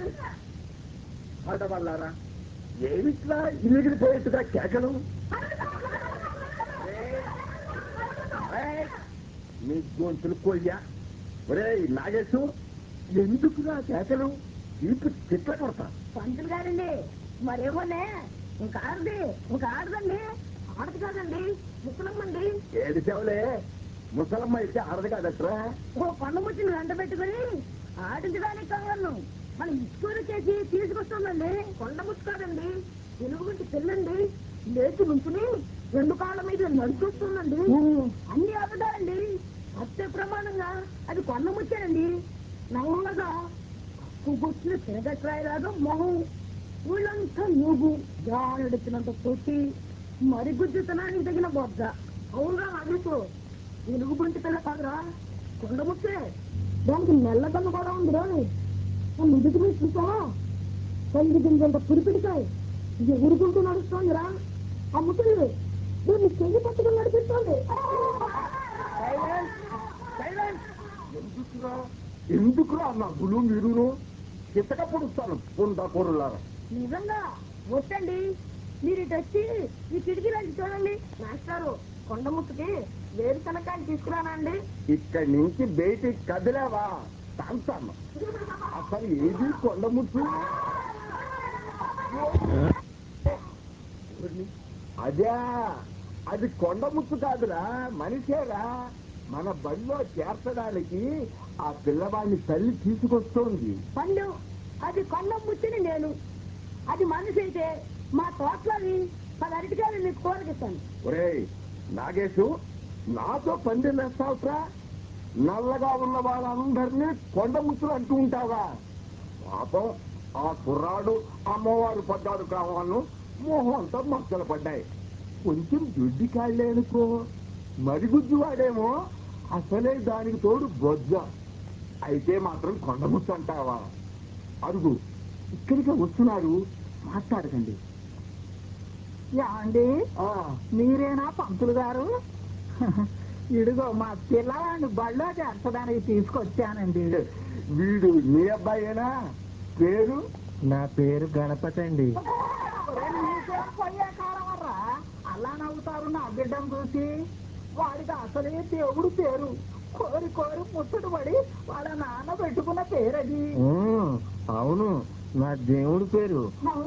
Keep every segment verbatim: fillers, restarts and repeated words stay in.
ఆడవాళ్ళారా ఏమిట్లా ఇల్లుగిరి పోయేట్టుగా కేకలు? నీ గొంతులు కొయ్యా. ఒరే నాగేశు, ఎందుకురా కేకలు? తీపి తిట్ల కొడతా. పంతులు గారండి, మరేమోనే ఇంకా ఆడది ఇంకా ఆడదండి, ఆడది కాదండి, ముసలమ్మండి. ఏది చెవలే, ముసలమ్మ అయితే ఆడది కాదట్రా. ఓ కొండ ముచ్చిన వెంట పెట్టుకుని ఆడించడానికి కావాలను మన ఇస్కూలు చేసి తీసుకొస్తుందండి. కొండ ముచ్చు కాదండి, తెలుగుంటి పిల్లండి. లేచి నుంచుని రెండు కాళ్ళ మీద నడుచొస్తుందండి. అన్ని అబద్ధాలండి, సత్య ప్రమాణంగా అది కొండ ముచ్చానండి. నల్లగా కూర్చుని తిరగట్రాయిలాగా మొహం, ఊళ్ళంతా నూగు, జానెడుతున్నంత తొట్టి, మరి గుజ్జుతనానికి తగిన బొద్ద. అవునుగా అడుగుతూ వెలుగు బంటి పిల్ల కాదురా, కొండ ముచ్చే. దానికి నెల్లకన్ను కూడా ఉంది రాని నిధుకు మీద చూసావా? తల్లి గింజంత పురిపిడికాయ ఇది ఊరుకుంటూ నడుస్తోందిరా. ఆ ముసలి దీన్ని చెయ్యి పట్టుకుని నడిపిస్తోంది. ఎందుకురా ఎందుకురా నవ్వులు మీరును? కితక పొడుస్తాను పొందా పొరులారా. నిజంగా వచ్చండి, మీరు ఇటు వచ్చి ఈ కిటికీలోంచి చూడండి. మాస్టారు, కొండ ముట్టుకి వేరుశనకాయలు తీసుకురానండి. ఇక్కడి నుంచి బయటికి కదిలేవా తాంతాను. అసలు ఏది కొండ ముచ్చు? అదే, అది కొండ ముచ్చు కాదురా, మనిషేరా. మన బడిలో చేర్చడానికి ఆ పిల్లవాడిని తల్లి తీసుకొస్తోంది. పండు, అది కొండ ముచ్చిని నేను, అది మనిషి అయితే మా తోటలోని పది అరటికాయలు నీకు కోరికిస్తాను. ఒరేయ్ నాగేశు, నాతో పందిలేస్తావుట్రా? నల్లగా ఉన్న వాళ్ళందరినీ కొండ ముచ్చులు అంటూ ఉంటావా? పాపం ఆ కుర్రాడు అమ్మవారు పడ్డాడు కావాలను మోహం అంతా మచ్చలు పడ్డాయి. కొంచెం దుడ్డి కాళ్ళేనుకో, మరిగుజ్జు వాడేమో అసలే దానికి తోడు బొజ్జ. అయితే మాత్రం కొండముచ్చు అంటావా? అరుగు, ఇక్కడికే వస్తున్నారు, మాట్లాడకండి. యాండి, మీరేనా పంతులు గారు? ఇడుగో మా పిల్లవాడిని బళ్ళో చేర్చడానికి తీసుకొచ్చానండి. వీడు నీ అబ్బాయేనా? పేరు? నా పేరు గణపతి అండి. పోయే కాలం వర్రా అలా నవ్వుతారు నా బిడ్డను చూసి. వాడికి అసలే దేవుడు పేరు, కోరి కోరి ముచ్చట పడి వాళ్ళ నాన్న పెట్టుకున్న పేరది. అవును, నా దేవుడి పేరు.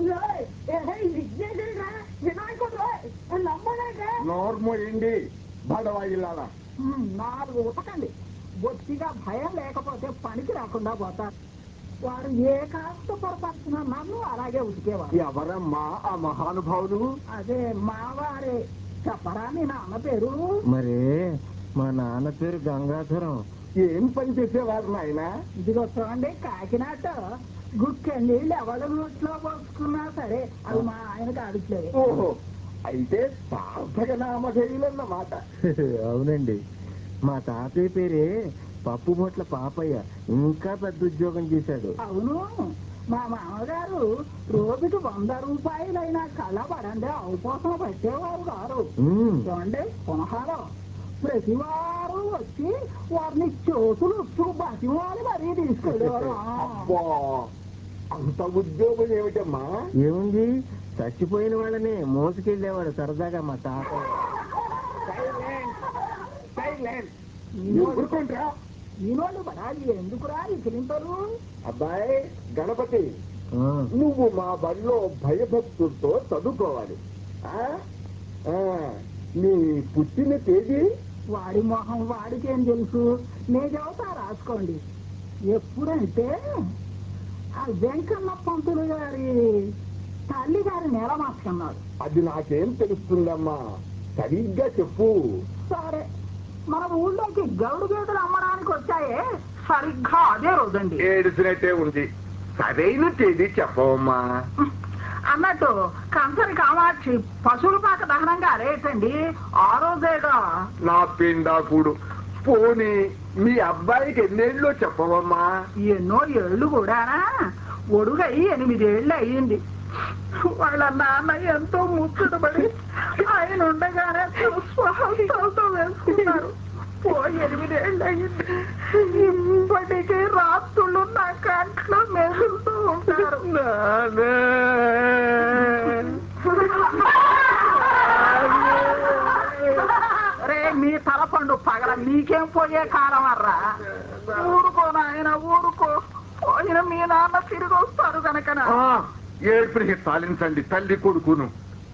నోర్మోయండి బడవాయిల్లారా. నాలుగు ఉతకండి, బొత్తిగా భయం లేకపోతే పనికి రాకుండా పోతారు. వాడు ఏ కాస్త పొరపడుతున్నా నన్ను అలాగే ఉతికేవాడు. ఎవరమ్మా ఆ మహానుభావులు? అదే మావారే. చెప్పరా నీ నాన్న పేరు? మరే మా నాన్న పేరు గంగాధరం. ఏం పని చేసేవారు నాయన? ఇదిగో చూడండి, కాకినాట గుక్కె నీళ్ళు ఎవరి నోట్లో పోసుకున్నా సరే అది మా ఆయనకు ఆడిట్లేదు. ఓహో, అయితే సార్థక నామధేయులన్నమాట. అవునండి, మా తాతయ్య పేరే పప్పు బొట్ల పాపయ్య, ఇంకా పెద్ద ఉద్యోగం చేశాడు. అవును, మా మామగారు రోజుకి వంద రూపాయలైనా కళ్ళ పడండి అవపోసం పెట్టేవారు గారు. చూడండి, పునహాలో ప్రతి వారు వచ్చి వారిని చేతులు ఉచ్చు బతివాలి మరీ తీసుకెళ్ళేవారు. అంత ఉద్యోగం ఏమిటమ్మా? ఏముంది, చచ్చిపోయిన వాళ్ళని మోసుకెళ్ళేవాడు సరదాగా మా తాతయ్య. ఈనోళ్ళు బడాలి ఎందుకురా ఈ కిలింతలు? అబ్బాయి గణపతి, నువ్వు మా బడిలో భయభక్తులతో చదువుకోవాలి. నీ పుట్టిన తేదీ? వాడి మొహం వాడికేం తెలుసు, నేను చెబుతా రాసుకోండి. ఎప్పుడంటే ఆ వెంకన్న పంతులు గారి తల్లి గారి నెల మార్చుకున్నాడు. అది నాకేం తెలుస్తుందమ్మా, సరిగ్గా చెప్పు. సరే, మన ఊళ్ళోకి గౌడు గేదెలు అమ్మడానికి వచ్చాయే సరిగ్గా అదే రోజండి. ఏడిసినట్టే ఉంది, సరైన తేదీ చెప్పవమ్మా. అన్నట్టు కంసరి కామాక్షి పశువుల పాక దహనంగా అరేటండి ఆ రోజేగా. నా పిండాకుడు, పోనీ మీ అబ్బాయికి ఎన్నేళ్ళో చెప్పవమ్మా. ఎన్నో ఏళ్ళు కూడా, ఒడుగై ఎనిమిదేళ్లు అయ్యింది. వాళ్ళ నాన్న ఎంతో ముచ్చటపడి ఆయన ఉండగానే స్వహస్తాలతో వేసుకున్నారు. ఓ ఎనిమిదేళ్ళు అయ్యింది, ఇప్పటికీ రాత్రులు నా కంట్లో మెదులుతూ ఉంటాయి. వచ్చారు. రే మీ తలపండు పగల నీకేం పోయే కాలం అర్రా. ఊరుకో నాయన ఊరుకో, పోయిన మీ నాన్న తిరిగి వస్తారు కనుక ఏడుపుని తాలించండి తల్లి కొడుకును.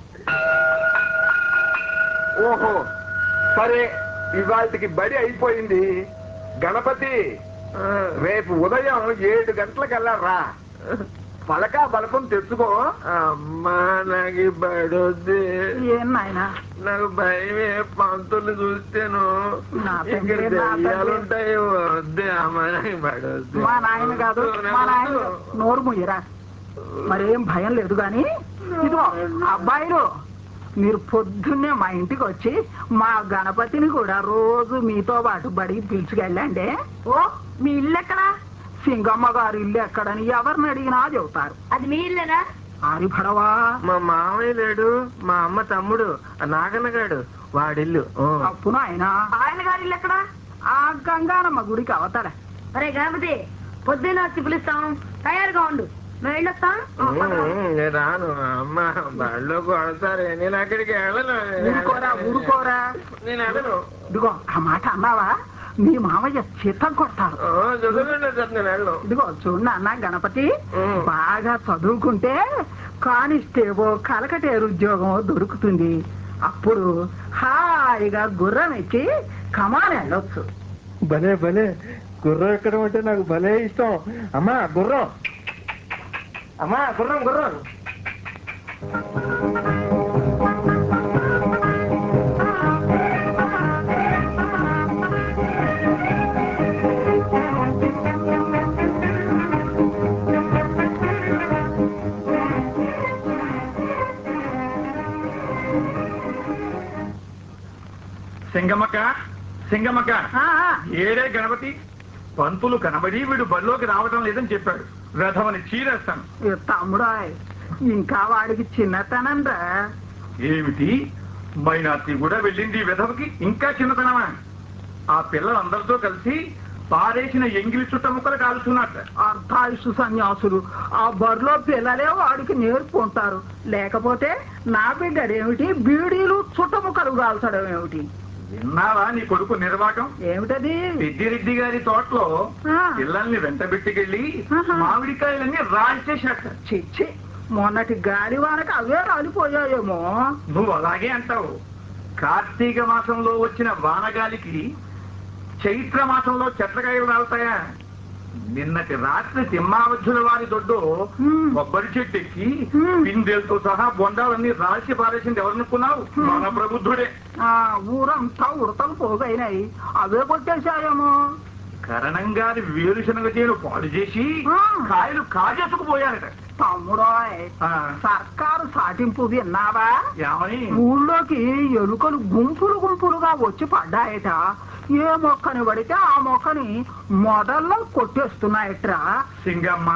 ఓహో సరే, ఇవాళకి బడి అయిపోయింది. గణపతి రేపు ఉదయం ఏడు గంటలకల్లా రా. పలకా బలపం తెచ్చుకో. అమ్మా నాకు బడొద్ది. ఏం నాయనా నాకు భయమే, పంతులు చూస్తేను నా ఇక్కడ తండ్రి, నా తండ్రి. దెయ్యాలుంటాయి. వద్దే అమ్మా నాకు బడొద్ది. మా నాయన కాదు, మా నాయన కాదు. నోరు ముయ్యరా, మరేం భయం లేదు గాని ఇదిగో అబ్బాయిలు, మీరు పొద్దున్నే మా ఇంటికి వచ్చి మా గణపతిని కూడా రోజు మీతో పాటు బడికి పిలుచుకెళ్ళండి. ఓ మీ ఇల్లు ఎక్కడా? సింగమ్మ గారి ఇల్లు ఎక్కడని ఎవరిని అడిగినా చెబుతారు. అది మీ ఇల్లేనా? ఆరిభడవా, మా మామయ్య లేడు, మా అమ్మ తమ్ముడు నాగన్నగాడు, వాడిల్లు. అప్పును ఆయన ఆయన గారి ఇల్లు ఎక్కడా? ఆ గంగానమ్మ గుడికి అవతల. అరే గణపతి, పొద్దున్న వచ్చి పిలుస్తాం, తయారుగా ఉండు, మేము వెళ్ళొస్తాం. నేను రాను. అమ్మ బడిలో కొడతారు, నేను అక్కడికి వెళ్ళను. ఊరుకోరా ఊరుకోరా. నేను వెళ్ళను. ఇదిగో ఆ మాట అన్నావా మీ మామయ్య చిత్తం కొడతారు. చదువుకుంటే సార్ నేను వెళ్ళను. ఇదిగో చూడు అన్న గణపతి, బాగా చదువుకుంటే కానిస్టేబుల్ కలకటేరు ఉద్యోగం దొరుకుతుంది. అప్పుడు హాయిగా గుర్రం ఎక్కి కమాన్ వెళ్ళొచ్చు. భలే భలే, గుర్రం ఎక్కడం అంటే నాకు భలే ఇష్టం. అమ్మా గుర్రం, అమ్మా గుర్రం గుర్రం. సింగమ్మక్క సింగమ్మక్క, ఏడే గణపతి, పంతులు కనబడి వీడు బడిలోకి రావడం లేదని చెప్పాడు. రథమని చీరేస్తాను. తమ్ముడా, ఇంకా వాడికి చిన్నతనం రా. ఏమిటి, మైనార్టీ కూడా వెళ్ళింది విధవకి ఇంకా చిన్నతనమా? ఆ పిల్లలందరితో కలిసి పారేసిన ఎంగిలి చుట్ట ముక్కలు కాల్చున్నట్ట. అర్ధాయుషు సన్యాసులు ఆ బరిలో పిల్లలే వాడికి నేర్పుకుంటారు. లేకపోతే నా బిడ్డడేమిటి బీడీలు చుట్టముక్కలు కాల్చడం ఏమిటి? విన్నావా నీ కొడుకు నిర్వాకం? ఏమిటది? పెద్దిరెడ్డి గారి తోటలో పిల్లల్ని వెంటబెట్టుకెళ్ళి మామిడికాయలన్నీ రాల్చేశాట. చిచ్చి, మొన్నటి గాలివానకి అవే రాలిపోయాయేమో. నువ్వు అలాగే అంటావు. కార్తీక మాసంలో వచ్చిన వానగాలికి చైత్ర మాసంలో చెట్లకాయలు రాలుతాయా? నిన్నటి రాత్రి తిమ్మావధ్యుల వారి దొడ్డు కొబ్బరి చెట్టు ఎక్కి పిందెలతో సహా బొండాలన్నీ రాల్చి పారేసింది ఎవరనుకున్నావు? మన ప్రబుద్ధుడే. ఆ ఊరంతా ఉడతలు పోగైనాయి, అవే కొట్టేశాయేమో. కరణం గారి వేరుశనగ చేను పాడు చేసి కాయలు కాజేసుకుపోయారట. తమ్ముడోయ్, సర్కారు సాటింపు విన్నావా? ఏమని? ఊళ్ళోకి ఎలుకలు గుంపులు గుంపులుగా వచ్చి పడ్డాయట. ఏ మొక్కని పడితే ఆ మొక్కని మొదల్లో కొట్టేస్తున్నాయట్రా. సింగమ్మ,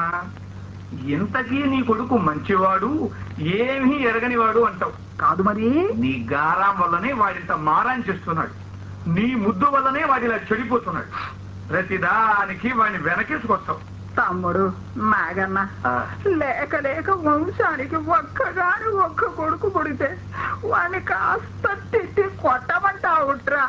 ఇంతకీ నీ కొడుకు మంచివాడు, ఏమీ ఎరగనివాడు అంటావు కాదు మరి. నీ గారాం వల్లనే వాడింత మారాన్ చేస్తున్నాడు. నీ ముద్దు వల్లనే వాడిలా చెడిపోతున్నాడు. ప్రతిదానికి వాడిని వెనకేసుకొస్తావు. తమ్ముడు నాగన్న, లేక లేక వంశానికి ఒక్కగాని ఒక్క కొడుకు పుడితే వాడిని కాస్త తిట్టి కొట్టమంటావుట్రా.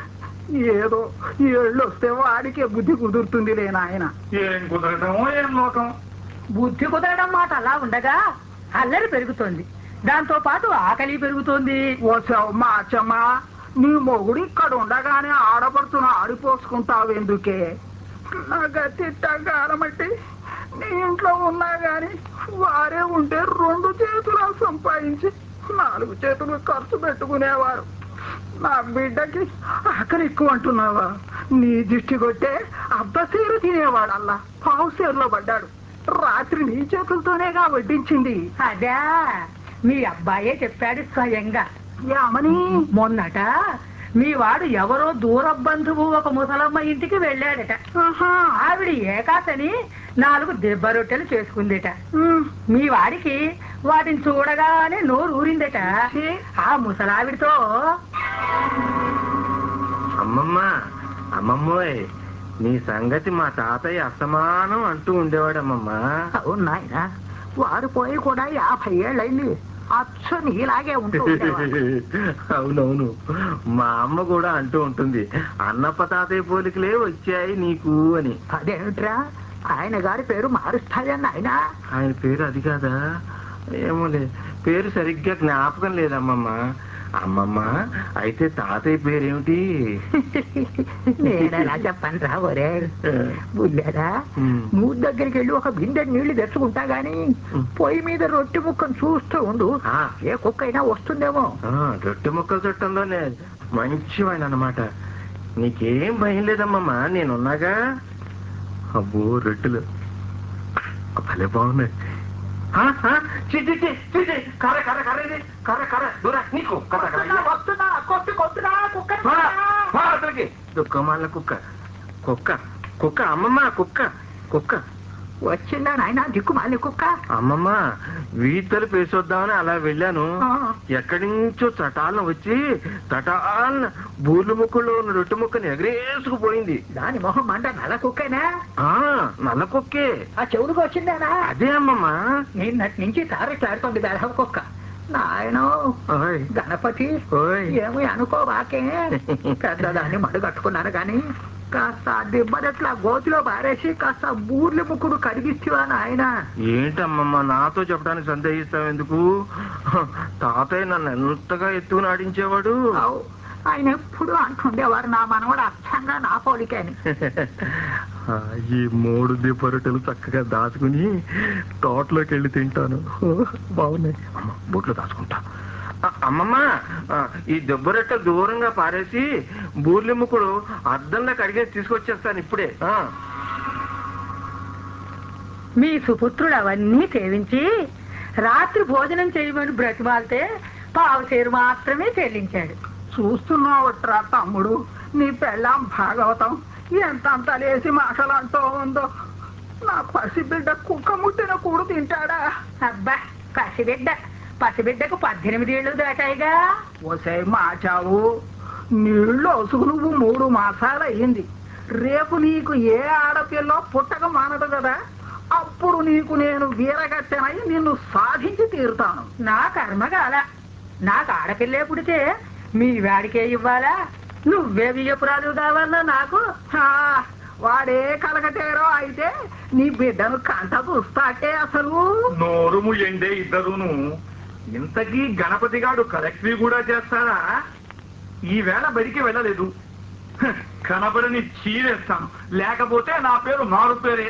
ఏదో ఏళ్ళు వస్తే వాడికే బుద్ధి కుదురుతుంది లే నాయన. ఏం కుదరటమో ఏం లోకం. బుద్ధి కుదరడం మాట అలా ఉండగా అల్లరి పెరుగుతోంది, దాంతో పాటు ఆకలి పెరుగుతోంది. ఓసావు మా అచ్చమ్మ, నీ మొగుడు ఇక్కడ ఉండగానే ఆడపడుతున్న ఆడిపోసుకుంటావెందుకే? నా గతి గారమట్టి నీ ఇంట్లో ఉన్నా గాని వారే ఉంటే రెండు చేతులు సంపాదించి నాలుగు చేతులు ఖర్చు పెట్టుకునేవారు. నా బిడ్డకి ఆకలి ఎక్కువ అంటున్నావా? నీ దిష్టి కొట్టే అబ్బసీరు తినేవాడల్లా పావు సేరులో పడ్డాడు. రాత్రి నీ చేతులతోనేగా వడ్డించింది. అదా మీ అబ్బాయే చెప్పాడు స్వయంగా. ఏమని? మొన్నట మీ వాడు ఎవరో దూర బంధువు ఒక ముసలమ్మ ఇంటికి వెళ్ళాడట. ఆవిడ ఏకాశని నాలుగు దెబ్బ రొట్టెలు చేసుకుందట. మీ వాడికి వాటిని చూడగానే నోరు ఊరిందట. ఆ ముసలావిడితో, అమ్మమ్మ అమ్మమ్మోయ్, నీ సంగతి మా తాతయ్య అసమానం అంటూ ఉండేవాడమ్మమ్మా. అవును నాయన, వారు పోయి కూడా యాభై ఏళ్ళైంది, అచ్చు నీలాగే ఉంటూ ఉండేవాడు. అవునవును, మా అమ్మ కూడా అంటూ ఉంటుంది, అన్నప్ప తాతయ్య పోలికలే వచ్చాయి నీకు అని. అదేమిట్రా, ఆయన గారి పేరు మారుస్తాయని ఆయన. ఆయన పేరు అది కాదా? ఏమోలే, పేరు సరిగ్గా జ్ఞాపకం లేదమ్మమ్మ. అమ్మమ్మ, అయితే తాతయ్య పేరేమిటి? నేనెలా చెప్పను రా ఒరే బుల్లేరా. మూడు దగ్గరికి వెళ్ళి ఒక బిందె నీళ్లు తెచ్చుకుంటా గాని పొయ్యి మీద రొట్టె ముక్కను చూస్తూ ఉండు, ఏ కుక్క అయినా వస్తుందేమో. రొట్టె ముక్కల చుట్టంలోనే మంచివాడిని అన్నమాట. నీకేం భయం లేదమ్మమ్మా, నేనున్నాగా. అబ్బో, రొట్టెలు భలే బాగున్నాయి. కర్ర కర్ర కర్ర ఇది కర్ర కర్ర దూరా నీకు వస్తున్నా కొట్టు కొట్టురా కుక్కకి. దుఃఖమాల కుక్క కుక్క కుక్క అమ్మమ్మ, కుక్క కుక్క వచ్చిందా నాయన దిక్కుమాలి కుక్క. అమ్మమ్మ, వీధులు పేసొద్దామని అలా వెళ్ళాను, ఎక్కడి నుంచో చటాలను వచ్చి తటాలన బూర్లు ముక్కలో ఉన్న రొట్టె ముక్కని ఎగరేసుకుపోయింది. దాని మొహం మంట నల్ల కుక్కనా? నల్ల కుక్కే. ఆ చెవుడికి వచ్చిందానా? అదే అమ్మమ్మ. నిన్నటి నుంచి తారట్లాడుతోంది బెరహ కుక్క. నాయనో గణపతి, ఏమి అనుకోవాకే, పెద్దదాన్ని మడుగట్టుకున్నాను గాని కాస్త దిబ్బదట్లా గోతిలో బారేసి కాస్త బూర్లు ముక్కుడు కడిగిస్తావా నాయన? ఏంటమ్మమ్మ నాతో చెప్పడానికి సందేహిస్తావు ఎందుకు? తాతయ్య నన్ను ఎంతగా ఎత్తుకుని ఆడించేవాడు. ఆయన ఎప్పుడు అంటుండేవారు, నా మనవాడు అచ్చంగా నా పోలికని. ఈ మూడు దిబ్బరొట్టెలు చక్కగా దాచుకుని తోటలోకి వెళ్ళి తింటాను. బాగున్నాయి అమ్మ, బూట్లో దాచుకుంటా. అమ్మమ్మ, ఈ దెబ్బరొట్టెలు దూరంగా పారేసి బూర్లి ముక్కుడు అద్దంలో కడిగేసి తీసుకొచ్చేస్తాను ఇప్పుడే. మీ సుపుత్రుడు అవన్నీ సేవించి రాత్రి భోజనం చేయమని బ్రతిమాలితే పావు చేరు మాత్రమే చెల్లించాడు. చూస్తున్నావట్రా తమ్ముడు, నీ పెళ్ళాం భాగవతం ఎంతంత లేసి మాటలు అంటూ ఉందో. నా పసిబిడ్డ కుక్క ముట్టిన కూడు తింటాడా? అబ్బా, పసిబిడ్డ పసిబిడ్డకు పద్దెనిమిది ఏళ్ళు దాటాయిగా. ఓసే మాచావు, నీళ్ళు వసుకు నువ్వు మూడు మాసాలు అయ్యింది. రేపు నీకు ఏ ఆడపిల్లో పుట్టక మానదు కదా, అప్పుడు నీకు నేను వీరగట్టెనై నిన్ను సాధించి తీరుతాను. నా కర్మగాల, నాకు ఆడపిల్లే పుడితే మీ వాడికే ఇవ్వాలా? నువ్వే వియ్యపురాలు కావాలా నాకు? వాడే కలగటేరో అయితే నీ బిడ్డను కంట చూస్తాకే. అసలు నోరు ముయ్యండే ఇద్దరును. ఇంతకీ గణపతి గాడు కలెక్టరీ కూడా చేస్తారా? ఈవేళ బడికి వెళ్ళలేదు, కనబడని చీరేస్తాను, లేకపోతే నా పేరు మారు పేరే.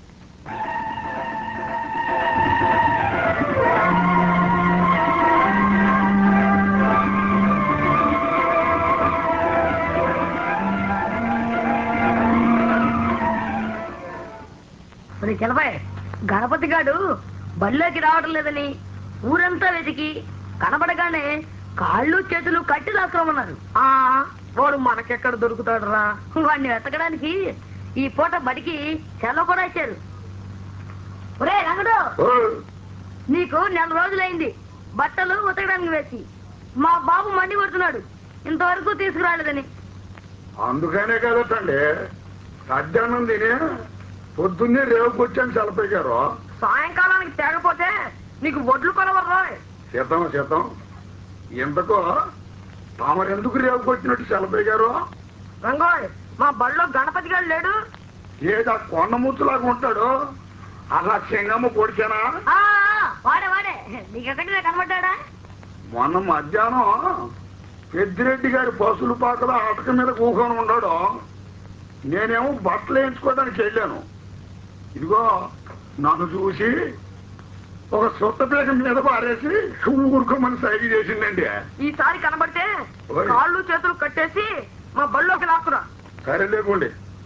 కిలబాయ్, గణపతి గాడు బళ్ళోకి రావడం లేదని ఊరంతా వెతికి కనబడగానే కాళ్ళు చేతులు కట్టి లాక్కోమన్నారు. ఆ వాడు మనకెక్కడ దొరుకుతాడు రా? వాడిని వెతకడానికి ఈ పూట బడికి సెలవు కూడా ఇచ్చారు. ఒరే రంగడు, నీకు నెల రోజులైంది బట్టలు ఉతకడానికి వేసి. మా బాబు మండి కొడుతున్నాడు ఇంతవరకు తీసుకురాలేదని. అందుకనే కదటండి మధ్యాహ్నం తిని పొద్దున్నే రేవుకొచ్చాను సెలపయ్యారు. సాయంకాలానికి తేగపోతే నీకు ఒడ్లు కొనవర్రా. శీతం శీతం ఇంతకు తామరెందుకు రేవుకొచ్చినట్టు సెలపయ్యారు? రంగోయ్, మా బడిలో గణపతి గారు లేడు. ఏదా కొండ ముచ్చులాగా ఉంటాడు, అలా సింగమ్మ పొడిచానా? వాడే వాడే నీకెక్కడికి కనబడ్డా? మొన్న మధ్యాహ్నం పెద్దిరెడ్డి గారి పసులు పాకలో అటక మీద కూకొని ఉన్నాడు. నేనేమో బట్టలు వేయించుకోవడానికి వెళ్ళాను. ఇదిగో నన్ను చూసి ఒక సొత్త పీక మీద పారేసి ఊరుకోమని సైగ చేసిందండి. ఈసారి కనబడితే కాళ్ళు చేతులు కట్టేసి మా బళ్ళోకి లాక్కురా. సరే లేకుండి,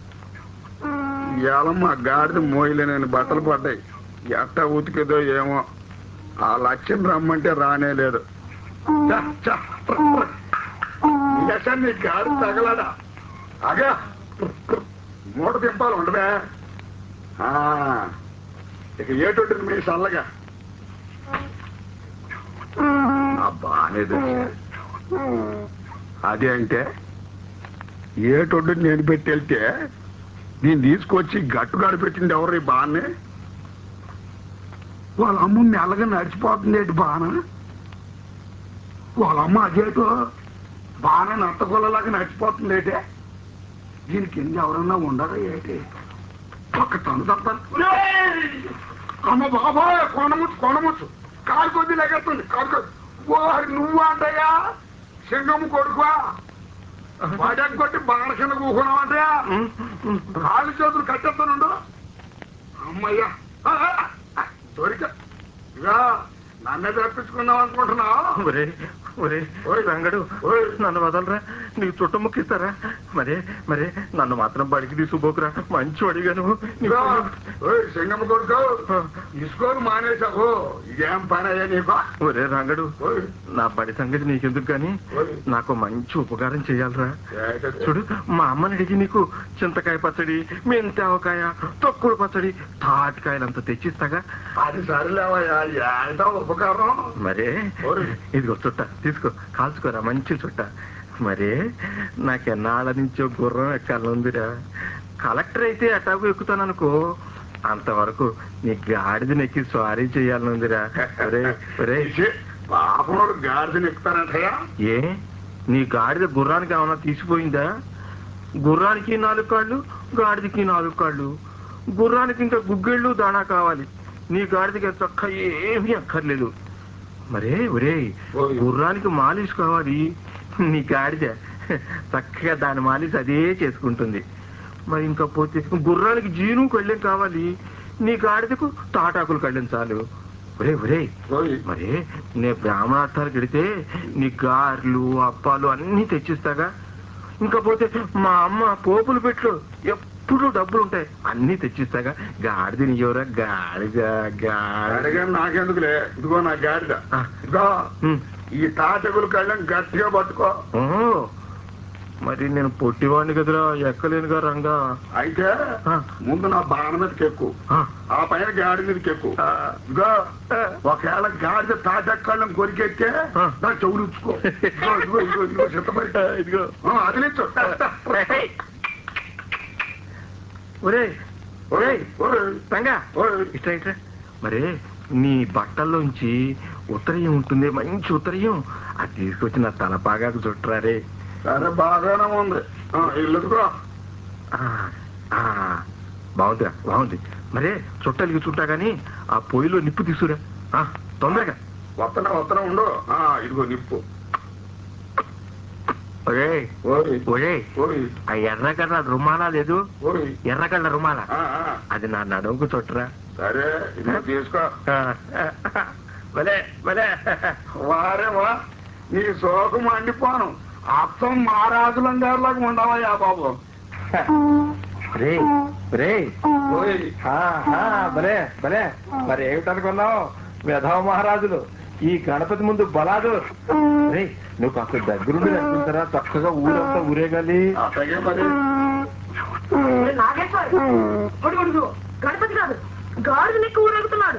ఇవాళ మా గాడిద మోయలేనని బట్టలు పడ్డాయి. ఎట్టా ఉతికేదో ఏమో, ఆ లక్ష్యం రమ్మంటే రానే లేదు. నీ గాడి తగలడా? అగా మూట తింపాలి ఉండదా? ఇక ఏటొట్టింది మీ చల్లగా బానే దొరికింది. అదే అంటే ఏటొడ్డు నేను పెట్టి వెళ్తే నేను తీసుకొచ్చి గట్టుగాడు పెట్టింది ఎవరు బానే వాళ్ళ అమ్మ మెల్లగా నడిచిపోతుంది ఏంటి బాన వాళ్ళ అమ్మ అదేటో బాగా నత్తగొల్లలాగా నడిచిపోతుంది ఏంటే దీని కింద ఎవరన్నా ఉండరా ఏంటి ఒక్క తను తప్ప అమ్మ బాబాయ్ కొనముచ్చు కొనముచ్చు కాలు కొద్ది లెగేస్తుంది కాలు కొద్ది ఓరి నువ్వు అంటయ్యా సింగమ్మ కొడుకువా వాడకి కొట్టి బాణ కింద కూకున్నావు అంటయ్యా కాలు చేతులు కట్టేస్తానుండు అమ్మయ్యా దొరికా ఇక నన్నే తప్పించుకున్నావు అనుకుంటున్నావు ఒరే ఒరే రంగడు నన్ను వదలరా నీకు చుట్టముక్కిస్తారా మరే మరే నన్ను మాత్రం బడికి తీసుకుపోకురా మంచి అడిగాను సింగమ్మ కొడుకు తీసుకోరు మానేశావు ఇదేం పని అయ్యా నీకు ఒరే రంగడు నా బడి సంగతి నీకెందుకు గాని నాకు మంచి ఉపకారం చేయాలరా చూడు మా అమ్మని అడిగి నీకు చింతకాయ పచ్చడి మెంతావకాయ తొక్కుడు పచ్చడి తాటికాయలంతా తెచ్చిస్తాగా అది సరిలేవయ్యా ఏంటో ఉపకారం మరే ఇదిగో చుట్ట తీసుకో కాల్చుకోరా మంచి చుట్ట మరే నాకెన్నాళ్ళ నుంచో గుర్రం ఎక్కాలందిరా కలెక్టర్ అయితే అటాకు ఎక్కుతాననుకో అంతవరకు నీ గాడిదని ఎక్కి స్వారీ చేయాలనుందిరా ఒరే ఒరే పాపం గాడిదని ఎక్కుతానంటయా ఏ నీ గాడిద గుర్రానికి ఏమన్నా తీసిపోయిందా గుర్రానికి నాలుగు కాళ్ళు గాడిదకి నాలుగు కాళ్ళు గుర్రానికి ఇంకా గుగ్గిళ్ళు దాణా కావాలి నీ గాడిదకి చక్క ఏమీ అక్కర్లేదు మరే ఒరే గుర్రానికి మాలిష్ కావాలి నీ గాడిద చక్కగా దాని మాలిష్ అదే చేసుకుంటుంది మరి ఇంకా పోతే గుర్రానికి జీను కళ్ళెం కావాలి నీ గాడిదకు తాటాకులు కళ్ళెం చాలు ఒరే ఒరే మరి నే బ్రాహ్మణార్థాలకు వెడితే నీ గారెలు అప్పాలు అన్నీ తెచ్చిస్తాగా ఇంకా పోతే మా అమ్మ పోపులు పెట్టు ఎప్పుడు డబ్బులు ఉంటాయి అన్ని తెచ్చిస్తాగా గాడిద నీయవరా గాడిద గాడిద నాకెందుకులే ఇదిగో నా గాడిద ఇదిగో ఈ తాటకులు కళ్ళం గట్టిగా పట్టుకో మరి నేను పొట్టివాడిని కదరా ఎక్కలేనుగా రంగా అయితే ముందు నా బాణ మీదకి ఎక్కు ఆ పైన గాడి మీదకి ఎక్కు ఇదిగో ఒకవేళ గాడిద తాటక్కళ్ళం కొరికెక్కే నా చెవులుచ్చుకో ఇదిగో ఇదిగో ఇదిగో ఇదిగో చిత్తపడి ఇదిగో అది నిచ్చు ఒరే ఒరే రంగా ఇట్లా ఇట్లా మరే నీ బట్టల్లోంచి ఉత్తరయం ఉంటుంది మంచి ఉత్తరయం అది తీసుకొచ్చి నా తలపాగాకు చుట్టరారే సరే బాగానే ఉంది ఇల్లుకో బాగుందిరా బాగుంది మరే చుట్టాలకి చుట్టా గాని ఆ పొయ్యిలో నిప్పు తీసుకురా తొందరగా వత్తన వత్తన ఉండు ఇదిగో నిప్పు ఒరే ఒరే ఆ ఎర్రగడ్డ రుమాలా లేదు ఎర్రగడ్డ రుమాలా అది నా నడుముకు చుట్టరా సరే ఇది తీసుకో భలే భలే వారే వా నీ శోకం అండిపోను అర్థం మహారాజులం గారిలాగా ఉండవయ్యా బాబు రే రే భలే భలే మరి ఏమిటనుకున్నావు మేధావ మహారాజులు ఈ గణపతి ముందు బలాదు రే నువ్వు కాస్త దగ్గరుండి నడుపుతారా చక్కగా ఊరంతా ఊరేగాలి అట్లాగే మరి గణపతి కాదు గాడిద నీకు ఊరేగుతున్నాడు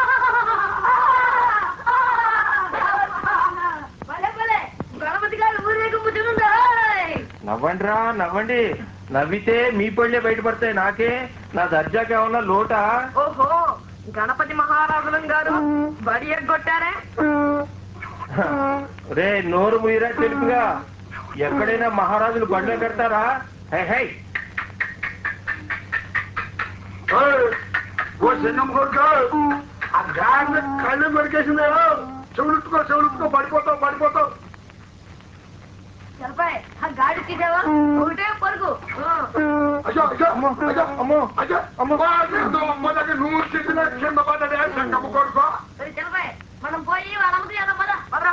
గణపతి గారు ఊరేగుతుందా నవ్వండిరా నవ్వండి నవ్వితే మీ పళ్ళే బయటపడతాయి నాకే నా దర్జాకి ఏమన్నా లోటా ఓహో గణపతి మహారాజులం గారు బడి ఎగ్గొట్టారే రే నోరు ముయిరా తెలుపుగా ఎక్కడైనా మహారాజులు బండ్లో పెడతారా హై ఓ చిన్నమ్మ కొడుకు ఆ గాడిద కళ్ళు కొరికేసింది చెవులుట్టుకో చెవులుట్టుకో పడిపోతావు పడిపోతావు చలపాయ్ ఆ గాడి తీసావా ఒకటే పరుగు అయ్యో అయ్యో అయ్యో అమ్మో అయ్యో అమ్మ అమ్మ దగ్గర నువ్వు చేసిన కింద పడ్డదే చిన్నమ్మ కొడుకో చలపాయ్ మనం పోయి వాళ్ళ అమ్మకి చేద్దాం పద పదరా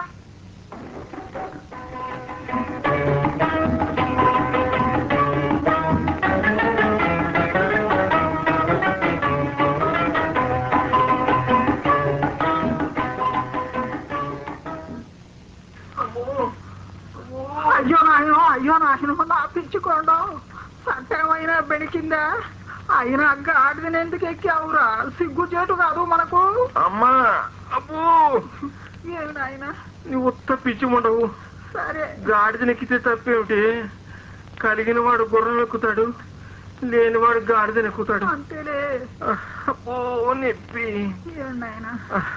అయ్యో నాయనో అయ్యో నాయనో నా పిచ్చుకోండా సట్టేమైనా బెణికిందా అయినా గాడిదని ఎందుకు ఎక్కావురా సిగ్గు చేటు కాదు మనకు అమ్మా అబ్బో ఏమి నాయన నువ్వు ఉత్త పిచ్చి ఉండవు సరే గాడిదనెక్కితే తప్పేమిటి కలిగిన వాడు గుర్రం ఎక్కుతాడు లేనివాడు గాడిదని ఎక్కుతాడు. అంతేలే. ఓ నొప్పి. నాయనా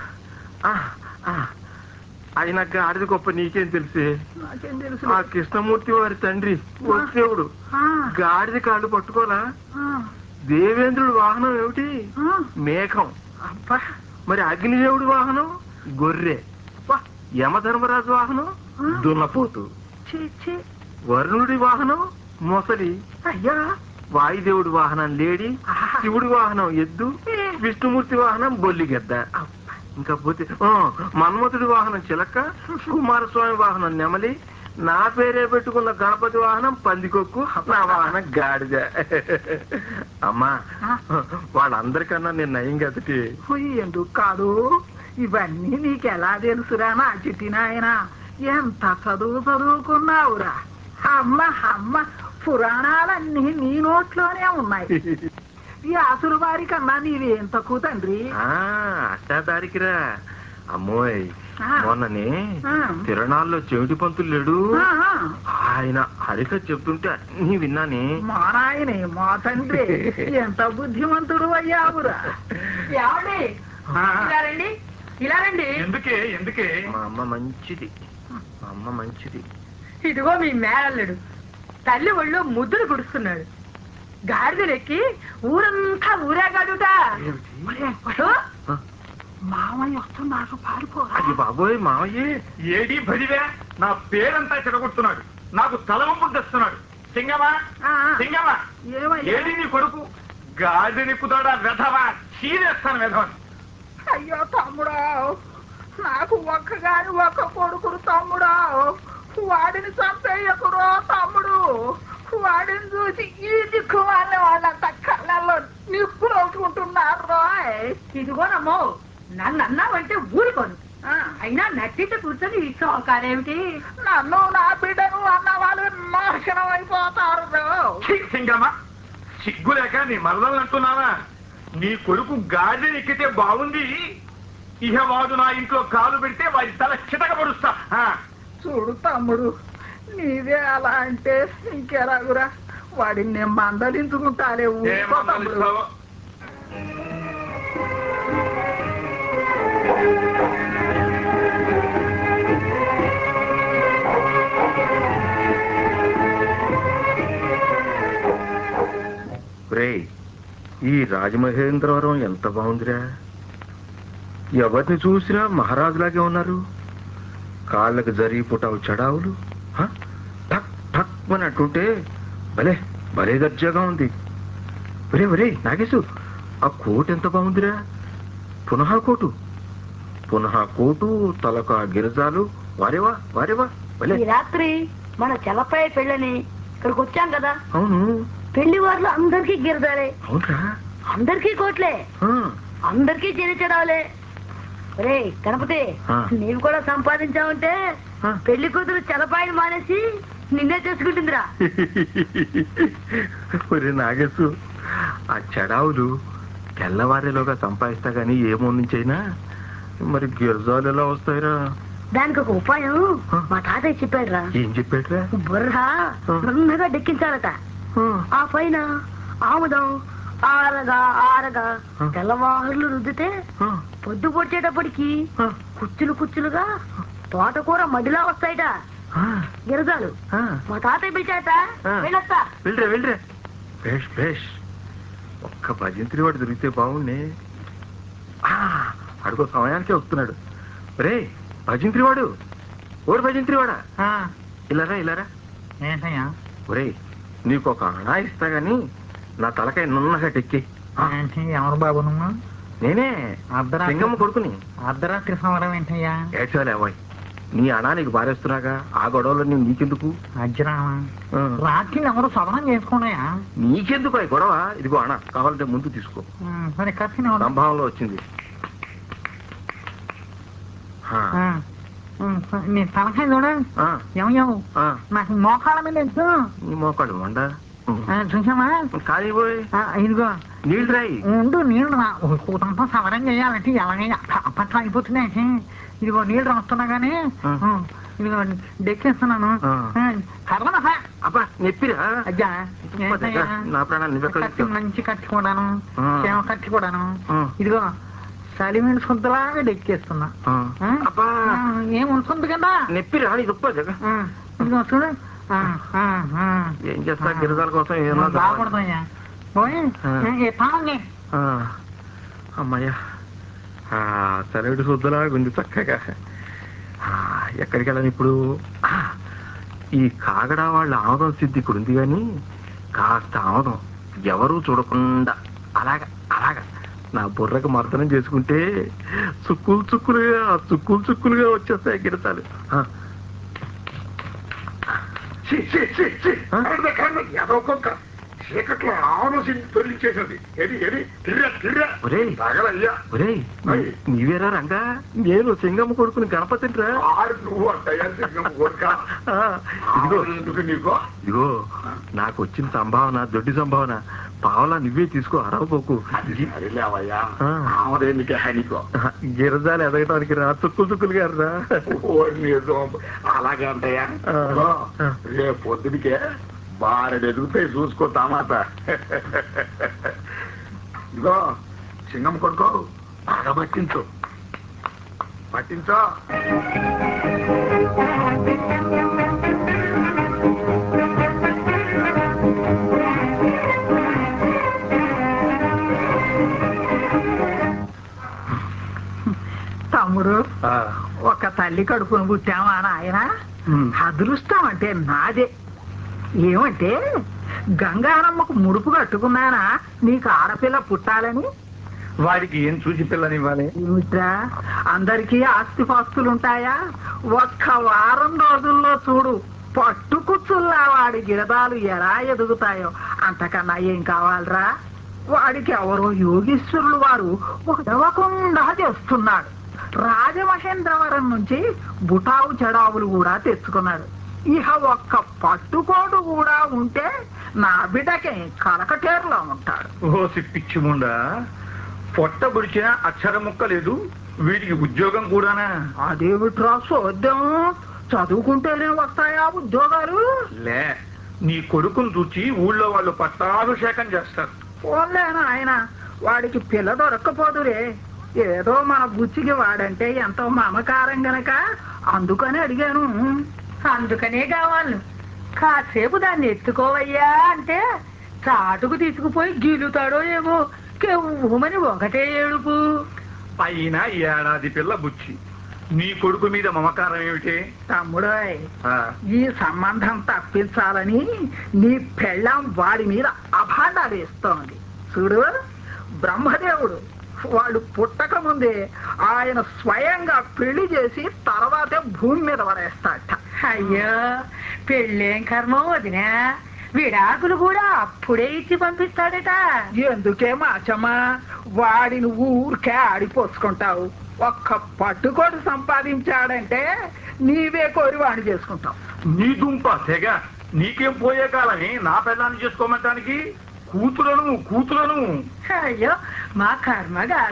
అయినా గాడిద గొప్ప నీకేం తెలిసే? నాకేం తెలుసు. ఆ కృష్ణమూర్తి వారి తండ్రి వసుదేవుడు గాడిద కాళ్ళు పట్టుకోలా? దేవేంద్రుడు వాహనం ఏమిటి? మేఘం. మరి అగ్నిదేవుడి వాహనం గొర్రె. యమధర్మరాజు వాహనం దున్నపోతు. వరుణుడి వాహనం మొసలి. అయ్యా వాయుదేవుడి వాహనం లేడి, శివుడి వాహనం ఎద్దు, విష్ణుమూర్తి వాహనం బొల్లిగెద్ద. ఇంకా పోతే మన్మథుడి వాహనం చిలక, కుమారస్వామి వాహనం నెమలి, నా పేరే పెట్టుకున్న గణపతి వాహనం పందికొక్కు, నా వాహనం గాడిద. అమ్మా వాళ్ళందరికన్నా నేను నయం కదటి. ఎందుకు కాదు, ఇవన్నీ నీకెలా తెలుసురా నా చిట్టి నాయన? ఎంత చదువు చదువుకున్నావురా? అమ్మ అమ్మ పురాణాలన్నీ నీ నోట్లోనే ఉన్నాయి. వ్యాసుల వారి కన్నా నీవేం తక్కువ తండ్రి. అష్టాదారికిరా అమ్మోయ్. మొన్ననే తిరణాల్లో చెవిటి పంతులు లేడు, ఆయన హరిక చెప్తుంటే అన్ని విన్నానే. మా నాయనే మా తండ్రి ఎంత బుద్ధిమంతుడు అయ్యావురా. రండి ఇలా రండి. ఎందుకే ఎందుకే? మా అమ్మ మంచిది, మా అమ్మ మంచిది. ఇదిగో మీ మేనల్లుడు తల్లి ఒళ్ళో ముద్దులు గుడుస్తున్నాడు. గాడిదలెక్కి ఊరంతా ఊరేగాడుట. మామయ్య వస్తున్నాడు, పారిపోరా. అది బాబోయ్ మావయ్యే. ఏడి భడివే, నా పేరంతా చెడగొడుతున్నాడు, నాకు తలవంపు తెస్తున్నాడు. సింగమా సింగమా, ఏడి నీ కొడుకు? గాడిదెక్కుతాడా వెధవా? చీరేస్తాను వెధవని. అయ్యో తమ్ముడా, నాకు ఒక్కగాని ఒక్క కొడుకుడు తమ్ముడా. వాడిని చంపేయకురో తమ్ముడు. వాడిని చూసి ఈ దిక్కు వాళ్ళ వాళ్ళంతా కళ్ళల్లో నిప్పులు అవుతుంటున్నారు రోయ్. ఇదిగోనమ్మో, నన్ను అన్నావంటే ఊరుకోను. అయినా నట్టింట కూర్చొని ఈ చోకాలేమిటి? నన్ను నా బిడ్డను అన్న వాళ్ళు నాశనం అయిపోతారు. సింగమా, సిగ్గులేక నీ మరదలు అంటున్నావా? నీ కొడుకు గాడిద ఎక్కితే బాగుంది, ఇహ వాడు నా ఇంట్లో కాలు పెడితే వాడి తల చితక పడుస్తా. చూడు తమ్ముడు, నీవే అలా అంటే ఇంకెలాగురా. వాడిని నేను మందలించుకుంటాలే. రేయ్, ఈ రాజమహేంద్రవరం ఎంత బాగుందిరా. ఎవరిని చూసినా మహారాజులాగే ఉన్నారు. కాళ్ళకి జరి పుటావు చడావులు ఠక్ ఠక్ అని అంటుంటే భలే భలే దర్జాగా ఉంది. ఒరే ఒరే నాగేశు, ఆ కోటు ఎంత బాగుందిరా. పునః కోటు, పునః కోటు, తలక గిరజాలు. వారేవా వారేవా భలే. రాత్రి మన చలపాయ పెళ్ళని ఇక్కడికి వచ్చాం కదా. అవును, పెళ్లి వాళ్ళు అందరికీ గిరదాలే. అవునరా, అందరికీ కోట్లే, అందరికీ చెరిచడాలే. రే గణపతి, నీవు కూడా సంపాదించావంటే పెళ్లి కూతురు చలపాయిని మానేసి నిన్నే చేసుకుంటుందిరా. ఒరే నాగేశు, ఆ చడావులు తెల్లవారేలోగా సంపాదిస్తా గానీ ఏమో నుంచైనా మరి గిరజాలు ఎలా వస్తాయిరా? దానికి ఒక ఉపాయం మా తాతయ్య చెప్పాడు రా. ఏం చెప్పాడురా? బుర్ర నున్నగా డెక్కించాలట. ఆ పైన ఆముదం ఆరగా ఆరగా తెల్లవారులు రుద్దితే పొద్దు పొడిచేటప్పటికి కుచ్చులు కుచ్చులుగా తోటకూర మడిలా వస్తాయిట గిరజాలు. మా తాతయ్య పిలిచాట. వెళ్ళొస్తా. వెళ్ళరా వెళ్ళరా. బేష్ బేష్. ఒక్క భజంత్రి వాడు దొరికితే బాగుండే. అడుగో సమయానికే వస్తున్నాడు. రే భజంత్రి వాడు, ఓరు భజంత్రి వాడా, ఇలారా ఇలారా. ఏంటయ్యా? ఒరే నీకు ఒక అణా ఇస్తా గాని నా తలకాయ నున్నగా టెక్కి. ఎవరు బాబు నువ్వు? నేనే, లింగమ్మ కొడుకుని. అర్ధరాత్రి సమరం ఏంటయ్యా? ఏడ్చాలే అవ్వాయి, నీ అణా నీకు బారేస్తున్నాగా, ఆ గొడవలో నేను నీకెందుకు? అజ్జరామా, రాత్రి ఎవరు సమరం చేసుకున్నాయా? నీకెందుకు ఆ గొడవ? ఇదిగో అణా, కావాలంటే ముందు తీసుకో. సరే కత్తిన సంభావంలో వచ్చింది. నీ తలకాయ చూడ ఏమయ్యావు. నాకు మోకాళ్ళ మీద తెలుసు. నీ మోకాళ్ళు మండ చూసామా? ఖాళీ పోయి ఇదిగో నీళ్ళు రాయి. ఉండు, నీళ్లు రా. కూతంతో సమరం చేయాలంటే ఎలాగైనా అప్పట్లో అయిపోతున్నాయి. ఇదిగో నీళ్లు రాస్తున్నా గానీ ఇదిగో డెక్కేస్తున్నాను. కర్రనా అబ్బా నెప్పిరా అజ్జా నా ప్రాణాలు నిజ కట్టి మంచి కట్టుకోడాను చేమ కట్టుకోడాను. ఇదిగో సలిమిడి సొంతలాగా డెక్కేస్తున్నా. అబ్బా ఏముంటుంది కదా నెప్పిరా ఇది ఉప్ప జగ. ఇదిగో చూడు ఏం చేస్తా గిరిజాల కోసం ఏమన్నా బాగుపడతాయ్యా తానండి. అమ్మయ్యా సలివిడి శుద్ధలాగా ఉంది చక్కగా. ఎక్కడికి వెళ్ళను ఇప్పుడు? ఈ కాగడా వాళ్ళ ఆమదం సిద్ధి ఇక్కడ ఉంది కానీ కాస్త ఆమదం ఎవరూ చూడకుండా అలాగా అలాగా నా బుర్రకు మర్దనం చేసుకుంటే చుక్కులు చుక్కులుగా చుక్కులు చుక్కులుగా వచ్చేస్తాయి గిరసాలు. చీకట్లో ఆలోచి తొలిచేసింది. నీవేరా రంగా? నేను సింగమ్మ కొడుకుని గణపతిరా. నువ్వు అంటయ్యా సింగమ్మ కొడుక? నీకో ఇగో నాకు వచ్చిన సంభావన దొడ్డి సంభావన పావలా నువ్వే తీసుకో, అరవపోకు. సరేలేవయ్యా ఆమదేందుకే నీకో? గిరజాలు ఎదగటానికి రా, చుక్కులు చుక్కులు గారు రా. అలాగే అంటయ్యా రేపు పొద్దునికే బారెడు ఎదుగుతాయి చూసుకో తామాట. ఇదిగో సింగం కొడుకో బాగా పట్టించు పట్టించో. తమ్ముడు ఒక తల్లి కడుపును పుట్టామా నాయన? అదృష్టం అంటే నాదే. ఏమంటే గంగారమ్మకు ముడుపు కట్టుకున్నానా నీకు ఆడపిల్ల పుట్టాలని. వాడికి ఏం చూసి పిల్లనివ్వాలి? ఏమిట్రా అందరికీ ఆస్తిపాస్తులుంటాయా? ఒక్క వారం రోజుల్లో చూడు పట్టుకుచ్చుల్లా వాడి గిరదాలు ఎలా ఎదుగుతాయో. అంతకన్నా ఏం కావాలరా? వాడికి ఎవరో యోగీశ్వరులు వారు ఉడవకుండా చేస్తున్నాడు. రాజమహేంద్రవరం నుంచి బుటావు చెడావులు కూడా తెచ్చుకున్నాడు. ఇహ ఒక్క పట్టుకోడు కూడా ఉంటే నా బిడ్డకి కలకటేరులో ఉంటాడు. ఓసి పిచ్చిముండా, పొట్ట బుడిచిన అక్షర ముక్క లేదు, వీడికి ఉద్యోగం కూడానా? అదేమిట్రా చూద్దాం, చదువుకుంటేనే వస్తాయా ఉద్యోగాలు? లే, నీ కొడుకును చూచి ఊళ్ళో వాళ్ళు పట్టాభిషేకం చేస్తారు. పోలేనా ఆయన, వాడికి పిల్ల దొరక్కపోదురే. ఏదో మన బుచ్చికి వాడంటే ఎంతో మమకారం గనక అందుకని అడిగాను. అందుకనే కావాలి, కాసేపు దాన్ని ఎత్తుకోవయ్యా అంటే చాటుకు తీసుకుపోయి గీలుతాడో ఏమో కెవ్వుమని ఒకటే ఏడుపు. అయినా ఏడాది పిల్ల బుచ్చి, నీ కొడుకు మీద మమకారం ఏమిటి? తమ్ముడోయ్, ఈ సంబంధం తప్పించాలని నీ పెళ్ళాం వాడి మీద అభాండాలు వేస్తోంది. చూడు, బ్రహ్మదేవుడు వాడు పుట్టక ముందే ఆయన స్వయంగా పెళ్లి చేసి తర్వాతే భూమి మీద పడేస్తాడట. అయ్యో పెళ్ళేం కర్మం వదినా, విడాకులు కూడా అప్పుడే ఇచ్చి పంపిస్తాడట. ఎందుకే మాచమ్మా వాడిని ఊరికే ఆడిపోసుకుంటావు? ఒక్క పట్టుకోడు సంపాదించాడంటే నీవే కోరి వాడిని చేసుకుంటావు. నీ దుంప తెగ, నీకేం పోయే కాలని నా పిల్లాన్ని చేసుకోమంటానికి? కూతురను కూతురను అయ్యో మా కర్మగాల.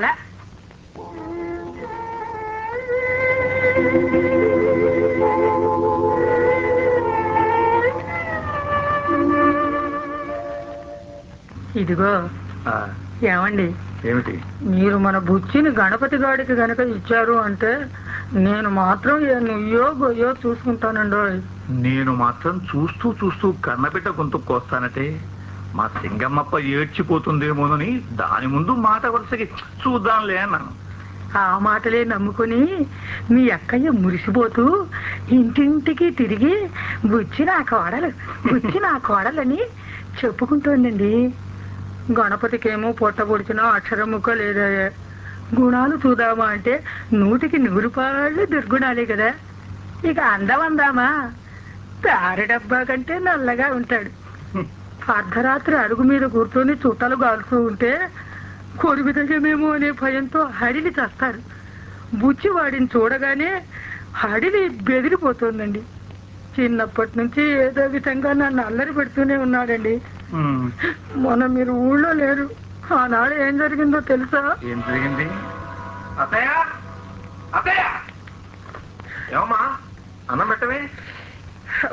ఇదిగో ఏమండి, ఏమిటి? మీరు మన బుచ్చిని గణపతి గాడికి గనక ఇచ్చారు అంటే నేను మాత్రం ఏ నుయ్యో గొయ్యో చూసుకుంటానండో. నేను మాత్రం చూస్తూ చూస్తూ కన్నబిడ్డ గొంతుకు వస్తానంటే మా సింగమ్మప్ప ఏడ్చిపోతుందేమోనని దాని ముందు మాట వరుసకి చూద్దాంలే అన్నాను. ఆ మాటలే నమ్ముకుని మీ అక్కయ్య మురిసిపోతూ ఇంటింటికి తిరిగి బుచ్చి నా కోడలు బుచ్చి నా కోడలని చెప్పుకుంటోందండి. గణపతికేమో పొట్ట పొడిచినా అక్షరం ముక్క లేదా, గుణాలు చూద్దామా అంటే నూటికి నూరు పాళ్ళు దుర్గుణాలే కదా. ఇక అందం అందామా, తార డబ్బా కంటే నల్లగా ఉంటాడు. అర్ధరాత్రి అరుగు మీద కూర్చొని చుట్టాలు కాలుతూ ఉంటే కొరుకుదగమేమో అనే భయంతో హడిలి చస్తారు. బుచ్చి వాడిని చూడగానే హడిలి బెదిరిపోతుందండి. చిన్నప్పటి నుంచి ఏదో విధంగా నన్ను అల్లరి పెడుతూనే ఉన్నాడండి. మొన్న మీరు ఊళ్ళో లేరు, ఆనాడు ఏం జరిగిందో తెలుసా? ఏం జరిగింది? అత్తయ్య అత్తయ్య, ఏమమ్మా అన్నం పెట్ట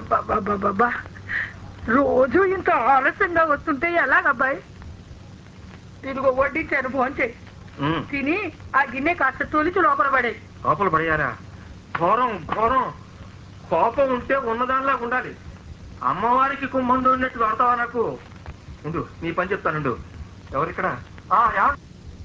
అబ్బబ్బబ్బబ్బబ్బా, రోజు ఇంత ఆలస్యంగా వస్తుంటే ఎలాగబ్బాయి? ఇదిగో వడ్డించాను, భోంచేయి. ఉమ్, తిని ఆ గిన్నె కాస్త తొలిచి లోపల పడే. లోపల పడేయారా? ఘోరం ఘోరం. కోపం ఉంటే ఉన్నదానిలా ఉండాలి. అమ్మవారికి కుంభంలో ఉన్నట్టు వాడతావా నాకు? ఉండు, నీ పని చెప్తానుండు. ఎవరిక్కడ? ఆ, ఎవ-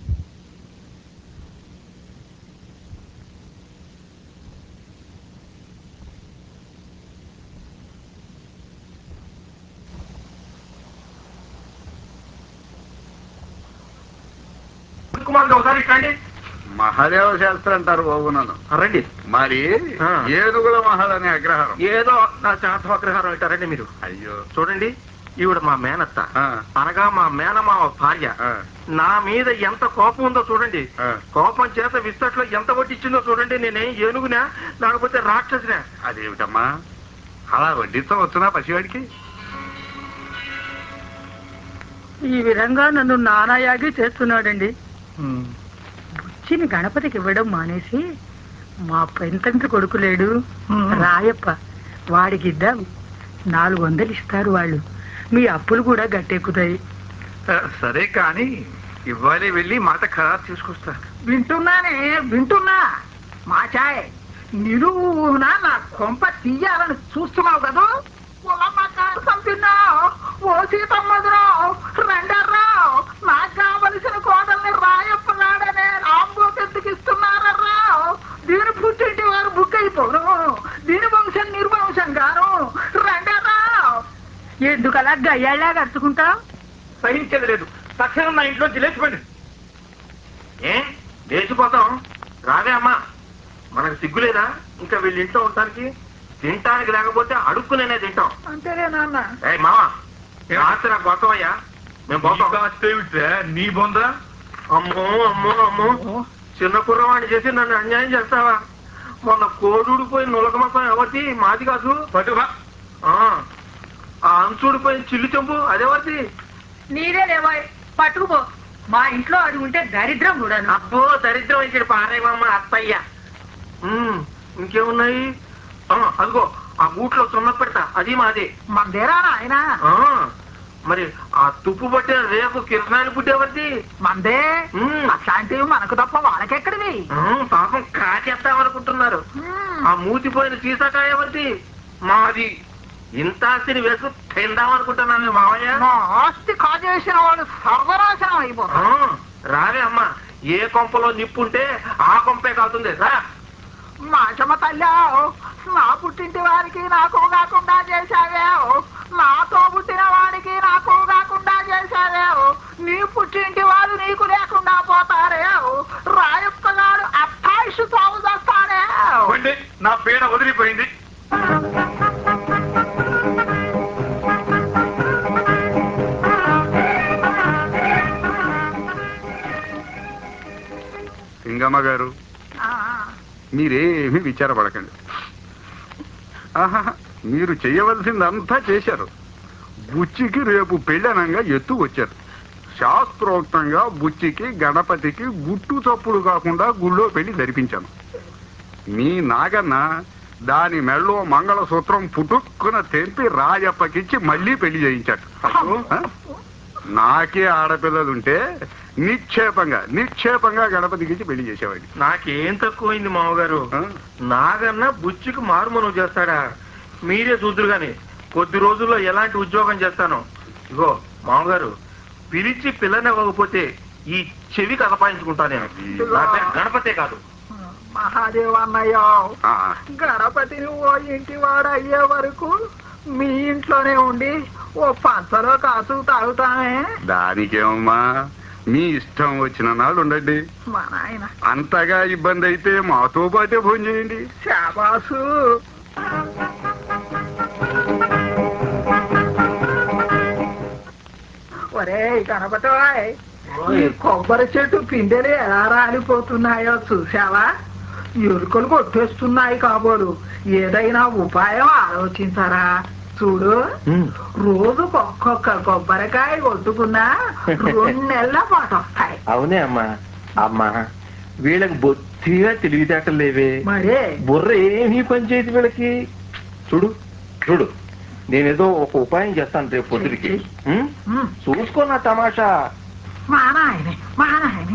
కుమార్ ఒకసారి ఇట్లాండి. మహాదేవ శాస్త్రి అంటారు బాబు నన్ను. రండి. మరి ఆ. ఏనుగుల మహల్ అనే అగ్రహారం. ఏదో నా చాతవగ్రహారం ఇట్టారండి మీరు. అయ్యో. చూడండి, ఈవిడ మా మేనత్త, ఆ, అనగా మా మేనమావ భార్య. ఆ, నా మీద ఎంత కోపం ఉందో చూడండి. ఆ. కోపం చేత విస్తట్లో ఎంత వడ్డించిందో చూడండి. నేనేం ఏనుగునా లేకపోతే రాక్షసునా? అదేమిటమ్మా అలా వడ్డించవచ్చునా పసివాడికి? ఈ విధంగా నన్ను నానాయాగి చేస్తున్నాడండి. బుచ్చిని గణపతికి ఇవ్వడం మానేసి మా పెంతంటి కొడుకు లేడు రాయప్ప, వాడికి ఇద్దాం. నాలుగు వందలు ఇస్తారు వాళ్ళు. మీ అప్పులు కూడా గట్టెక్కుతాయి. సరే కాని ఇవ్వాలి, వెళ్ళి మాట ఖరారు తీసుకొస్తా. వింటున్నానే, వింటున్నా. మా చాయ్ నిలువునా నా కొంప తీయాలని చూస్తున్నావు కదా? చంపినావు ఓ సీతమ్మదురావు, రెండర్రావు. నాకు కావలసిన కోడల్ని రాయప్ప నాడనే రాంబోకెందుకు ఇస్తున్నారర్రావు? దీని పుట్టింటి వారు బుక్ అయిపోను, దీని వంశం నిర్వంశం గాను. రెండర్రావు. ఎందుకలా గయ్యాళ్ళ కట్టుకుంటావు? సహించేది లేదు. తక్షణం నా ఇంట్లో లేచిపోండి. ఏం లేచిపోతాం? రావే అమ్మా, మనకు సిగ్గులేదా ఇంకా వీళ్ళ ఇంట్లో ఉండటానికి? తింటానికి లేకపోతే అడుక్కునేనే తింటాం. అంతేలే నాన్న. ఏ మావా, రాత్రి నాకు గొప్పవయ్యా, మేము పోతాం. నీ బొందా? అమ్మో అమ్మో అమ్మో, చిన్న కుర్రవాణి చేసి నన్ను అన్యాయం చేస్తావా? మొన్న కోడుడిపోయి నులక మొత్తం ఎవరిది? మాది కాదు. పట్టువా. ఆ ఆ అంచుడిపోయిన చిల్లు చెంపు అదెవరిది? నీరే లేవా, పట్టుకుపో. మా ఇంట్లో అది ఉంటే దరిద్రం కూడా. అబ్బో, దరిద్రం ఇచ్చాడు పారేవమ్మ అత్తయ్య. ఉమ్, ఇంకేమున్నాయి? ఆ, అదిగో ఆ గూట్లో సున్న పెడతా, అది మాది. మందేరా ఆయన? ఆ, మరి ఆ తుప్పు పట్టిన రేపు కిరణాన్ని పుట్టేవరిది? మందే. ఉమ్, అట్లాంటివి మనకు తప్ప వాళ్ళకెక్కడివి? ఉమ్, పాపం కాచేద్దామనుకుంటున్నారు. ఆ మూతిపోయిన సీసాకాయ ఎవరిది? మాది. ఇంత ఆస్తిని వేసుకు తిందామనుకుంటున్నాను మావయ్య. నా ఆస్తి కాజేసిన వాళ్ళు సర్వనాశనం ఆ, అయిపోతారు. రావే అమ్మా, ఏ కొంపలో నిప్పుంటే ఆ కొంపే కావుతుంది. రా. మాచమ్మ తల్లావు, నా పుట్టింటి వారికి నాకు కాకుండా చేశావేవు, నాతో పుట్టిన వాడికి నాకు కాకుండా చేశావేవు. నీ పుట్టింటి వాడు నీకు లేకుండా పోతారేవు. రాయప్ప గారు అట్టాయిషు తాము చేస్తాడేవు. నా పీడ వదిలిపోయింది. సింగమ్మ గారు, మీరేమీ విచారపడకండి. ఆహా, మీరు చేయవలసిందంతా చేశారు. బుచ్చికి రేపు పెళ్ళనంగా ఎత్తు వచ్చారు. శాస్త్రోక్తంగా బుచ్చికి గణపతికి గుట్టు చప్పుడు కాకుండా గుళ్ళో పెళ్లి జరిపించాను. మీ నాగన్న దాని మెళ్ళో మంగళసూత్రం పుట్టుక్కున తెంపి రాజప్పకిచ్చి మళ్ళీ పెళ్లి చేయించాడు. నాకే ఆడపిల్లలుంటే నిక్షేపంగా నిక్షేపంగా గణపతికిచ్చి పెళ్లి చేసేవాడి. నాకేం తక్కువైంది మామగారు? నాగన్నా బుచ్చికి మారుమనువు చేస్తాడా? మీరే చూద్దరు గాని కొద్ది రోజుల్లో ఎలాంటి ఉద్యోగం చేస్తాను. ఇగో మామగారు, పిలిచి పిల్లనివ్వకపోతే ఈ చెవి కదపాయించుకుంటా నేను. నా పేరు గణపతే కాదు. మహాదేవ అన్నయ్య, గణపతిని ఓ ఇంటి వాడు అయ్యే వరకు మీ ఇంట్లోనే ఉండి ఓ పంచలో కాసు తాగుతానే. దానికేమమ్మా, మీ ఇష్టం వచ్చిన నాడు ఉండండి. మా నాయన అంతగా ఇబ్బంది అయితే మాతో పాటే ఫోన్ చేయండి. శాబాసు. ఒరే గణపతి, ఈ కొబ్బరి చెట్టు పిందెలు ఎలా రాలిపోతున్నాయో చూసావా? ఎలుకలు కొట్టేస్తున్నాయి కాబోలు. ఏదైనా ఉపాయం ఆలోచించరా? చూడు, రోజుకు ఒక్కొక్క కొబ్బరికాయ కొట్టుకున్నా రెండు నెలల పాటు వస్తాయి. అవునే అమ్మా. అమ్మా, వీళ్ళకి బొత్తిగా తెలివితేటలు లేవే. మరే బుర్ర ఏమీ పనిచేయదు వీళ్ళకి. చూడు, చూడు నేనేదో ఒక ఉపాయం చేస్తాను రేపు పొద్దుడికి. చూసుకున్న తమాషా. మా నాయనే మా నాయనే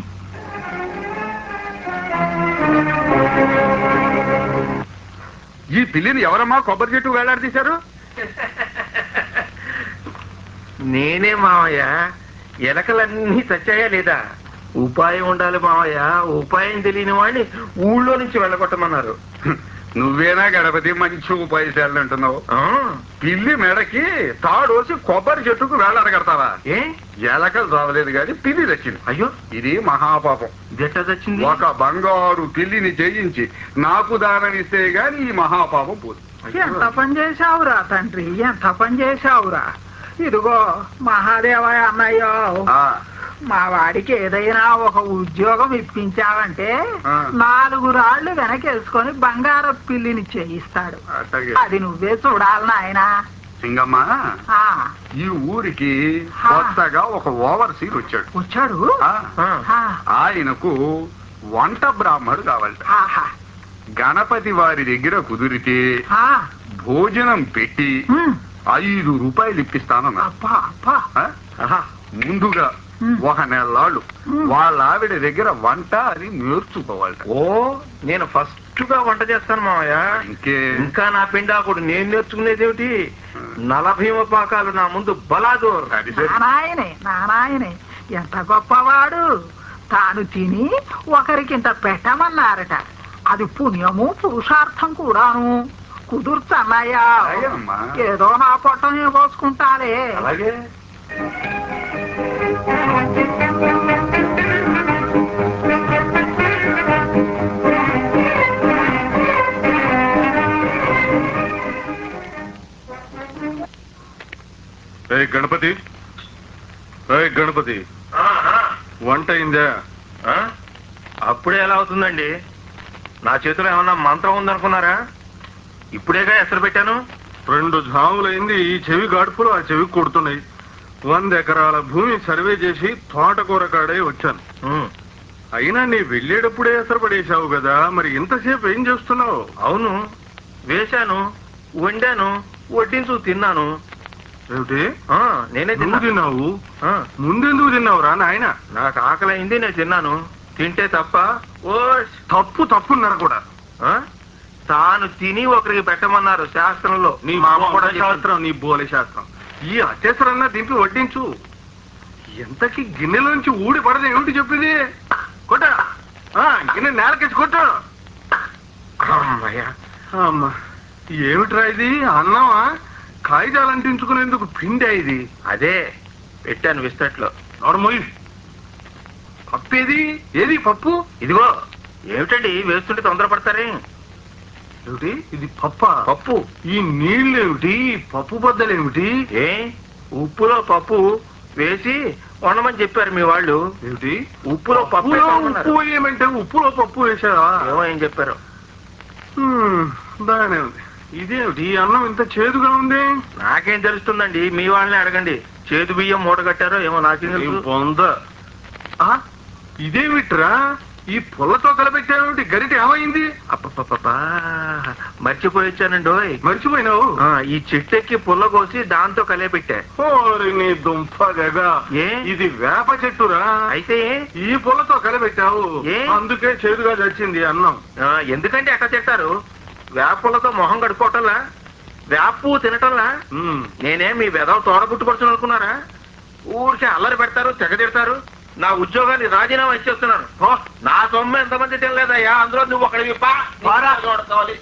ఈ పిల్లిని ఎవరమ్మా కొబ్బరి చెట్టు వేలాడదీశారు? నేనే మావయ్య. ఎలకలన్నీ చచ్చాయా లేదా? ఉపాయం ఉండాలి మావయ్య. ఉపాయం తెలియని వాడిని ఊళ్ళో నుంచి వెళ్ళగొట్టమన్నారు. నువ్వేనా గణపతి మంచి ఉపాయశాలని అంటున్నావు? పిల్లి మెడకి తాడోసి కొబ్బరి చెట్టుకు వేలాడగడతావా? ఏ ఎలకలు చావలేదు కానీ పిల్లి తెచ్చింది. అయ్యో ఇది మహాపాపం. గట్ట తెచ్చింది. ఒక బంగారు పిల్లిని జయించి నాకు దానమిస్తే గాని ఈ మహాపాపం పోదు. ఎంత పని చేశావురా తండ్రి, ఎంత పని చేశావురా. ఇదిగో మహాదేవయ్య అన్నయ్యో, మా వాడికి ఏదైనా ఒక ఉద్యోగం ఇప్పించావంటే నాలుగు రాళ్లు వెనకేసుకొని బంగారు పిల్లిని చేయిస్తాడు. అది నువ్వే చూడాలి నాయనా. సింగమ్మ, ఈ ఊరికి కొత్తగా ఒక ఓవర్సీర్ వచ్చాడు వచ్చాడు ఆయనకు వంట బ్రాహ్మడు కావాలి. గణపతి వారి దగ్గర కుదిరితే భోజనం పెట్టి ఐదు రూపాయలు ఇప్పిస్తానన్నా. ముందుగా ఒక నెలలాళ్ళు వాళ్ళ ఆవిడ దగ్గర వంట అది నేర్చుకోవాలి. ఓ నేను ఫస్ట్ గా వంట చేస్తాను మావయ్య. ఇంకే ఇంకా నా పిండాకుడు నేను నేర్చుకునేదేమిటి? నలభీమ పాకాలు నా ముందు బలాదూర్. నానాయనే నానాయనే ఎంత గొప్పవాడు. తాను తిని ఒకరికింత పెట్టమన్నారట. అది పుణ్యము పురుషార్థం కూడాను. కుదుర్చన్నయ్యా, ఏదో నా పొట్టనే పోసుకుంటాలే. అలాగే గణపతి, గణపతి వంట అయిందా? అప్పుడే ఎలా అవుతుందండి? నా చేతిలో ఏమన్నా మంత్రం ఉందనుకున్నారా? ఇప్పుడేగా ఎసరు పెట్టాను. రెండు జాములైంది. ఈ చెవి గడుపులు ఆ చెవి కొడుతున్నాయి. వంద ఎకరాల భూమి సర్వే చేసి తోటకూర కాడే వచ్చాను. అయినా నీ వెళ్ళేటప్పుడే ఎసరు పడేశావు కదా, మరి ఇంతసేపు ఏం చేస్తున్నావు? అవును, వేశాను, వండాను, వడ్డించు తిన్నాను. ఏమిటి? నేనే తిన్నావు? ముందెందుకు తిన్నావురా నాయన? నాకు ఆకలి అయింది, నేను తిన్నాను. తింటే తప్ప? ఓ తప్పు తప్పున్నారా కూడా. తాను తిని ఒకరికి పెట్టమన్నారు శాస్త్రంలో. నీ మామ కూడా శాస్త్రం, నీ బోలే శాస్త్రం. ఈ అత్యసరన్నా దింపి వడ్డించు. ఎంతకి గిన్నెలోంచి ఊడి పడదు ఏమిటి చెప్పింది? కొట్ట గిన్నె నేలకేసి కొట్టు. అమ్మా, ఏమిట్రా ఇది? అన్నమా కాగితాలు అంటించుకునేందుకు పిండి ఇది? అదే పెట్టాను విస్తట్లో. నోర్మోయ్, పప్పు ఏది? ఏది పప్పు? ఇదిగో. ఏమిటండి వేస్తుంటే తొందరపడతారే? ఏమిటి ఇది? పప్ప? పప్పు. ఈ నీళ్ళేమిటి? పప్పు బద్దలేమిటి? ఏ ఉప్పులో పప్పు వేసి వండమని చెప్పారు మీ వాళ్ళు. ఏమిటి? ఉప్పులో పప్పు ఉప్పు వేయమంటే ఉప్పులో పప్పు వేశారా? ఏమో ఏం చెప్పారు. బాగానే ఉంది. ఇదేమిటి అన్నం ఇంత చేదుగా ఉంది? నాకేం తెలుస్తుందండి, మీ వాళ్ళని అడగండి. చేదు బియ్యం మూట కట్టారో ఏమో నాకేం తెలుసు. బొంద. ఇదేమిట్రా ఈ పుల్లతో కలపెట్టావేమిటి? గరిట ఏమైంది? అప్పపప్పా, మర్చిపోయొచ్చానండి. మర్చిపోయినావు? ఈ చెట్టెక్కి పుల్ల కోసి దాంతో కలిపెట్టా. ఓరి నీ దుంపగా, ఏ ఇది వేప చెట్టురా. అయితే ఈ పుల్లతో కలిపెట్టావు, ఏ అందుకే చేదుగా చచ్చింది అన్నం. ఎందుకంటే ఎక్కడ తింటారు? వేప పుల్లతో మొహం కడుక్కోవటంలా, వేప పువ్వు తినటంలా. నేనే మీ వెదవ తోడ పుట్టుపరచు అనుకున్నారా? ఊరికే అల్లరి పెడతారు, తెగ తిడతారు. నా ఉద్యోగాన్ని రాజీనామా ఇచ్చేస్తున్నాను. నా సొమ్ము ఎంతమంది తినలేదయ్యా, అందులో నువ్వు ఒకటి కావాలి.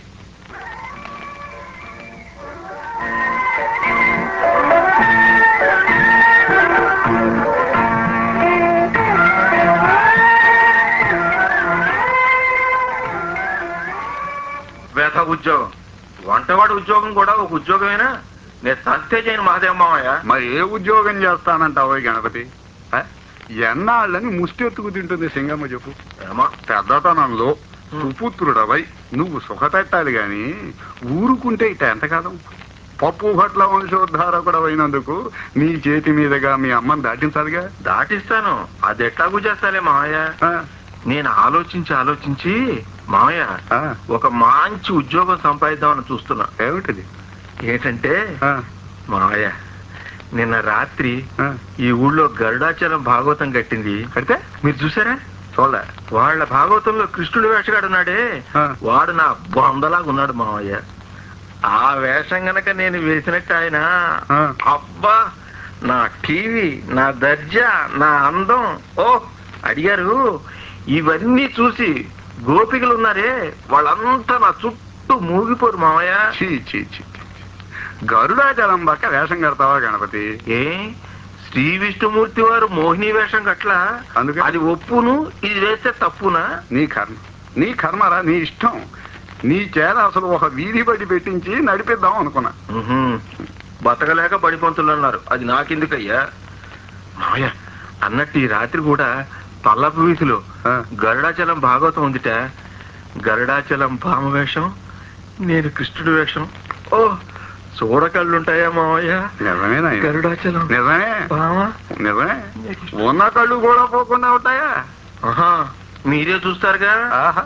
వేత ఉద్యోగం, వంటవాడి ఉద్యోగం కూడా ఒక ఉద్యోగమేనా? నేను సంతే చేయను మహాదేవ మామయ్య. మరి ఏ ఉద్యోగం చేస్తానంటావో గణపతి? ఎన్నాళ్ళని ముష్టెత్తుకు తింటుంది సింగమ్మ చెప్పు. పెద్దతనంలో సుపుత్రుడవై నువ్వు సుఖపెట్టాలి గాని ఊరుకుంటే ఇట ఎంతకాలం? పప్పు భట్ల వంశోద్ధారకుడవైనందుకు నీ చేతి మీదుగా మీ అమ్మని దాటించాలిగా. దాటిస్తాను, అది ఎట్లాగూ చేస్తాలే మామయ్య. నేను ఆలోచించి ఆలోచించి మామయ్య ఒక మంచి ఉద్యోగం సంపాదిద్దామని చూస్తున్నా. ఏమిటిది? ఏంటంటే మావయ్య, నిన్న రాత్రి ఈ ఊళ్ళో గరుడాచలం భాగవతం కట్టింది. కడితే మీరు చూసారా? చూడ. వాళ్ళ భాగవతంలో కృష్ణుడు వేషగాడు ఉన్నాడే, వాడు నా బొందలాగా ఉన్నాడు మావయ్య. ఆ వేషం గనక నేను వేసినట్టు ఆయన, అబ్బా నా టీవీ, నా దర్జా, నా అందం, ఓ అడిగారు. ఇవన్నీ చూసి గోపికలు ఉన్నారే, వాళ్ళంతా నా చుట్టూ మూగిపోరు మావయ్య. చీ చీ చీ గరుడాచలం పక్క వేషం కడతావా గణపతి? ఏ శ్రీ విష్ణుమూర్తి వారు మోహిని వేషం కట్లా, అందుకే అది ఒప్పును, ఇది వేస్తే తప్పునా? నీ కర్మ, నీ కర్మరా, నీ ఇష్టం. నీ చేత అసలు ఒక వీధి బడి పెట్టించి నడిపిద్దాం అనుకున్నా. బతకలేక బడిపంతులు అన్నారు, అది నాకెందుకయ్యా? మావయ్య అన్నట్టు ఈ రాత్రి కూడా పల్లపు వీధిలో గరుడాచలం భాగవతం ఉందిట. గరుడాచలం భామ వేషం, నేను కృష్ణుడు వేషం. ఓ చూడకళ్ళుంటాయా మావయ్య? నిజమేనా? గరుడాచలం నిజమే భామ, నిజమే. ఉన్న కళ్ళు కూడా పోకుండా ఉంటాయా? ఆహా, మీరే చూస్తారుగా. ఆహా,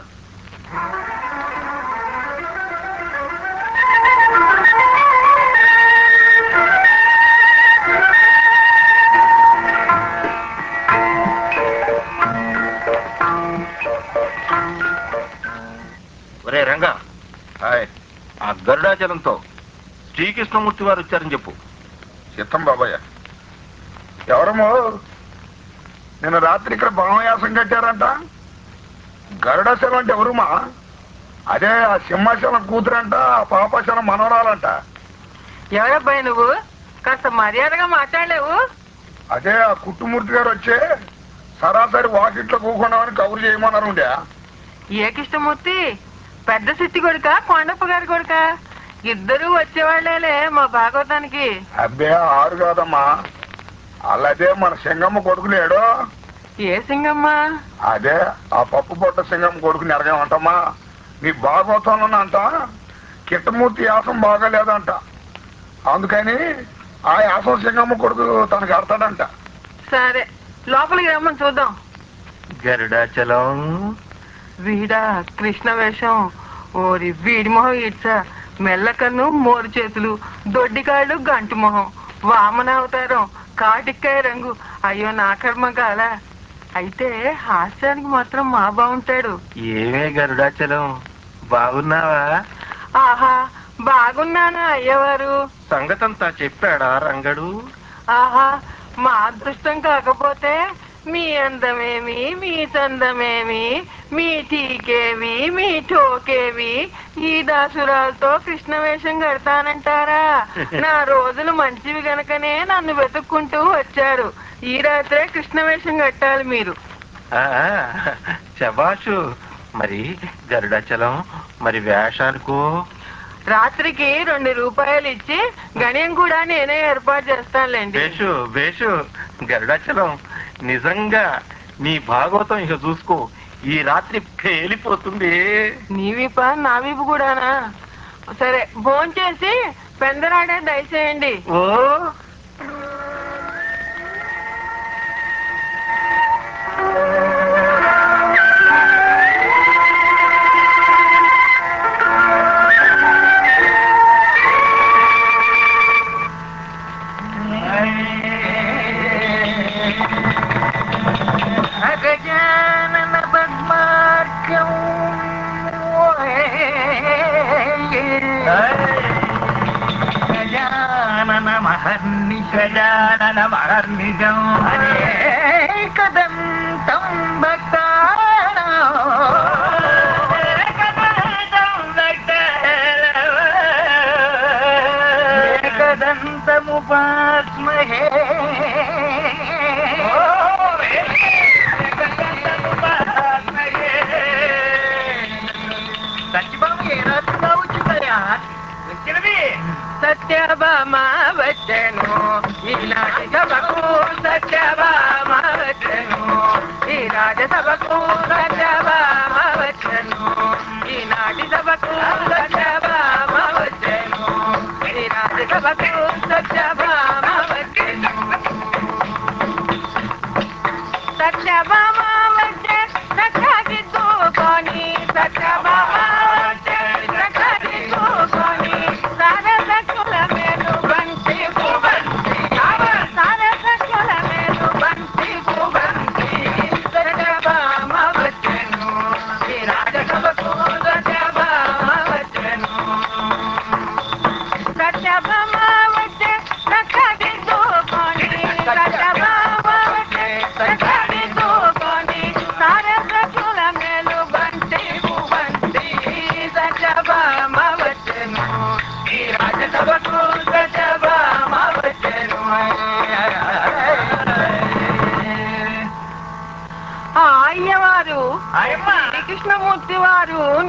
ఒరే రంగా, ఆ గరుడాచలంతో శ్రీకృష్ణమూర్తి వారు వచ్చారని చెప్పు. చిత్తం బాబాయ్. ఎవరమ్మో నిన్న రాత్రి ఇక్కడ భామయాసం కట్టారంట. గరుడాచలం అంటే ఎవరుమా? అదే ఆ సింహాచలం కూతురంట, ఆ పాపాచలం మనవరాలంట. ఎవరబ్బాయి నువ్వు? కాస్త మర్యాదగా మాట్లాడలేవు? అదే ఆ కుట్టుమూర్తి గారు వచ్చే సరాసరి వాకిట్లో కూకున్నామని కబురు చేయమన్నారు. ఉండే ఏ కృష్ణమూర్తి? పెద్ద సిట్టి కొడుక, కొండప్ప గారి కొడుక? ఇద్దరు వచ్చేవాళ్లేలే మా భాగవతానికి. అబ్బే ఆరు కాదమ్మా, అలాగే మన సింగమ్మ కొడుకు లేడు. ఏ సింగమ్మ? అదే ఆ పప్పు పొట్ట సింగమ్మ కొడుకుని ఎరగమంటమ్మా. నీ భాగవతంలో అంట కిట్టమూర్తి యాసం బాగాలేదంట, అందుకని ఆ యాసం సింగమ్మ కొడుకు తనకు ఆడతాడంట. సరే లోపలికి రమ్మని చూద్దాం. గరుడాచలం వీడా కృష్ణ వేషం? ఓరి వీడి మొహం ఇడ్చా, మెల్లకన్ను, మోరు చేతులు, దొడ్డికాళ్ళు, గంటు మొహం, వామన అవతారం, కాటిక్కాయ రంగు. అయ్యో నా కర్మ కాల. అయితే హాస్యానికి మాత్రం మా బాగుంటాడు. ఏమే గరుడాచలం, బాగున్నావా? ఆహా బాగున్నాను అయ్యవారు. సంగతంతా చెప్పాడా రంగడు? ఆహా మా అదృష్టం కాకపోతే మీ అందమేమి, మీ చందమేమి, మీ టీకేవి, మీ టోకేవి, ఈ దాసురాలతో కృష్ణ వేషం కడతానంటారా? నా రోజులు మంచివి గనకనే నన్ను వెతుక్కుంటూ వచ్చారు. ఈ రాత్రే కృష్ణ వేషం కట్టాలి మీరు. శబాషు. మరి గరుడాచలం, మరి వేషానికో? రాత్రికి రెండు రూపాయలు ఇచ్చి గణ్యం కూడా నేనే ఏర్పాటు చేస్తానులేండి. వేషు వేషు. గరుడాచలం, నిజంగా నీ భాగవతం ఇక చూసుకో, ఈ రాత్రి పేలిపోతుంది. నీ వీప నా వీపు కూడానా? సరే భోంచేసి పెందరాడే దయచేయండి. ఓ గజానన పద్మార్ఘ్యం గజానన మహర్ని గజానన మహర్నిజం అనేకదంతం భక్తానాం ఏకదంతముపాస్మహే సత్యభామ ఏ రాత్రిగా వచ్చిందయ్యా? వచ్చినది సత్యభామ వచ్చెను ఈనాటి సభకు, సత్యభామ వచ్చెను ఈ రాజసభకు, సత్యభామ వచ్చెను ఈనాటి సభకు, సత్యభామ వచ్చెను ఈ రాజసభకు, సత్యభామ వచ్చెను. సత్యభామ వచ్చే సఖాగిద్దుకొని, సత్యభామ వచ్చే సఖాగిద్దుకొని, సరసకు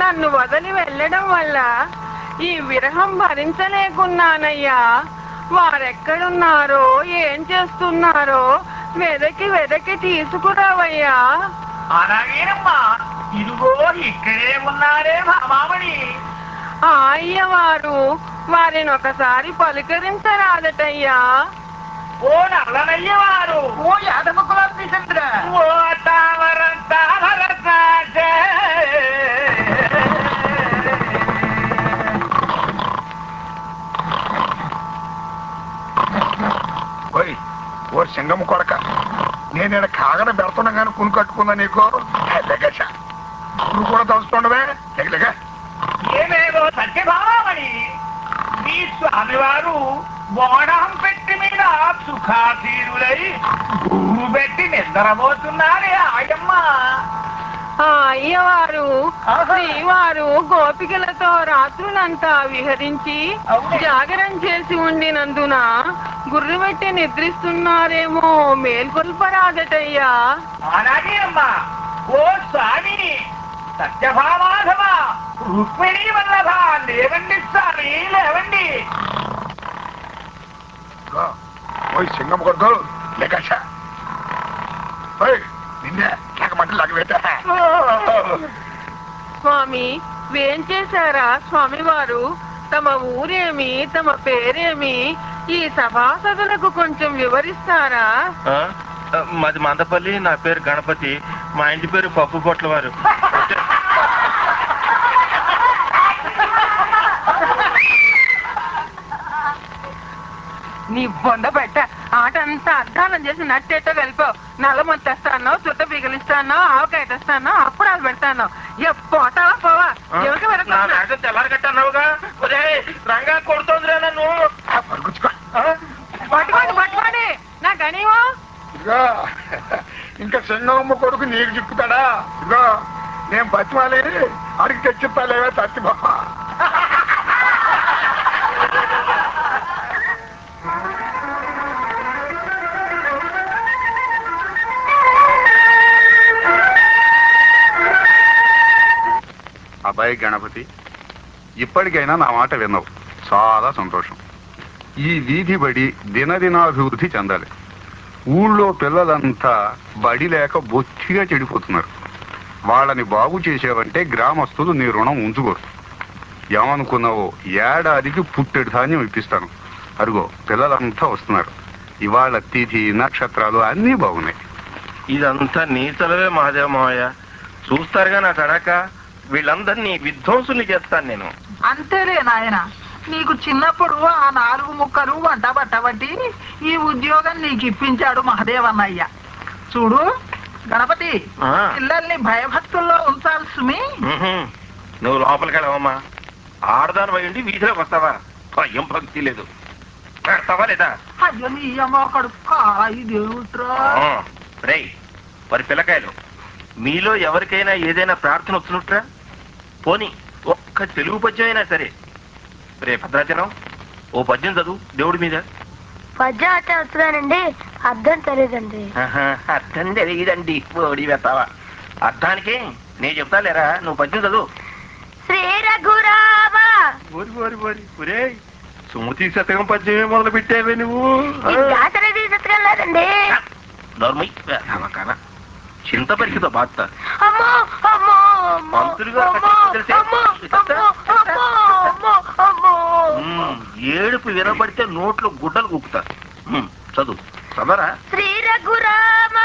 నన్ను వదిలి వెళ్ళడం వల్ల ఈ విరహం భరించలేకున్నానయ్యా. వారెక్కడున్నారో ఏం చేస్తున్నారో వెదకి వెదకి తీసుకురావయ్యా. అలాగేనమ్మా, ఇదిగో ఇక్కడే ఉన్నారే భామామణి. ఆ అయ్యవారు వారిని ఒకసారి పలుకరించరాదటయ్యా. ఓ నల్లనయ్యవారు, ఓ యాదవ కులాంబి చంద్ర, ఓ తామర తామర సాచే. ఓయ్ ఓ సింగమ్మ కొడక, నేను కాగన పెడుతున్నా కానీ కుని కట్టుకుందా నీకు? లెగశ నువ్వు కూడా తలుస్తుండవే, లెగలెగ. ఏమేదో సత్యభామని మీ స్వామివారు బోడం పెట్టి మీద సుఖాసీనులై భూమి పెట్టి నిద్రపోతున్నారే ఆయమ్మ. ఆ అయ్యవారు శ్రీవారు గోపికలతో రాత్రులంతా విహరించి జాగరం చేసి ఉండినందున గుర్రుపెట్టి నిద్రిస్తున్నారేమో, మేల్కొల్పరాదటయ్యా. అలాగే అమ్మా. ఓ స్వామిని సత్యభామాధవ రుక్మిణీ వల్లభ, లేవండి స్వామి లేవండి. ఓయ్ సింగం కొడుకు లేకచ్చ, నిన్నే లేకమంటే లేకవేట. స్వామి వేం చేశారా స్వామివారు? తమ ఊరేమి, తమ పేరేమి, ఈ సభాసదులకు కొంచెం వివరిస్తారా? మాది మందపల్లి, నా పేరు గణపతి, మా ఇంటి పేరు పప్పు పొట్ల వారు. నీ బొంద పెట్ట ఆట అంతా అద్దానం చేసి నట్టేటో కలిపావు. నల్లమంత తెస్తాను, చుట్ట పీగలిస్తాను, ఆవకాయ తెస్తాను, అప్పుడాలు పెడతాను. పోతావా పోవా? ఎవరికి తెల్లారి కట్టన్నావుగా, రంగా కొడుతోందిరా నన్ను. పట్టుకోండి పట్టుకోండి నా గణీవో. ఇదిగో ఇంకా సింగమ్మ కొడుకు నీకు చిక్కుతాడా? ఇదిగో నేను బతిమాలి అడిగి తెచ్చిస్తాలేవే సత్యభామ. అబ్బాయి గణపతి, ఇప్పటికైనా నా మాట విన్నావు, చాలా సంతోషం. ఈ వీధి బడి దినదినాభివృద్ధి చెందాలి. ఊళ్ళో పిల్లలంతా బడి లేక బొత్తిగా చెడిపోతున్నారు. వాళ్ళని బాగు చేసేవంటే గ్రామస్తులు నీ రుణం ఉంచుకోరు. ఏమనుకున్నావో, ఏడాదికి పుట్టెడు ధాన్యం ఇప్పిస్తాను. అరుగో పిల్లలంతా వస్తున్నారు. ఇవాళ తిథి నక్షత్రాలు అన్నీ బాగున్నాయి. ఇదంతా నీ చలవే మహాదేవ మావయ్య. చూస్తారుగా నా కడక, వీళ్ళందరినీ విధ్వంసుని చేస్తాను నేను. అంతేలే నాయన, నీకు చిన్నప్పుడు ఆ నాలుగు ముక్కలు వంట పట్టబట్టి ఈ ఉద్యోగం నీకు ఇప్పించాడు మహదేవన్నయ్య. చూడు గణపతి, పిల్లల్ని భయభక్తుల్లో ఉంచాలి సుమి. నువ్వు లోపలికి వెళ్ళవమ్మా. ఆడదాని పోయింది వీధిలోకి వస్తావా? భయం భక్తి లేదు. పెడతావా లేదా? అయ్యో నీ అమ్మ కడుపు ఇదేమిట్రా. రే మరి పిల్లకాయలు, మీలో ఎవరికైనా ఏదైనా ప్రార్థన వచ్చినట్రా? పోనీ ఒక్క తెలుగు పద్యం అయినా సరే. రే భద్రాచలం, ఓ పద్యం చదువు దేవుడి మీద. పద్యం అంటే వచ్చానండి, అర్థం తెలియదండి. అర్థం తెలియదండి ఓడి వెతావా. అర్థానికి నేను చెప్తా లేరా, నువ్వు పద్యం చదువు. శ్రీ రఘురామ. ఓరి ఓరి ఓరి ఒరే, సుమతి శతకం పద్యమే మొదలు పెట్టావే నువ్వు. లేదండి. చింత పరికితో బాధ అమ్మో అమ్మో మంత్రులు గారు ఏడుపు వినబడితే నోట్లో గుడ్డలు కుక్కుతారు. చదువు చదవరా. శ్రీ రఘురామ.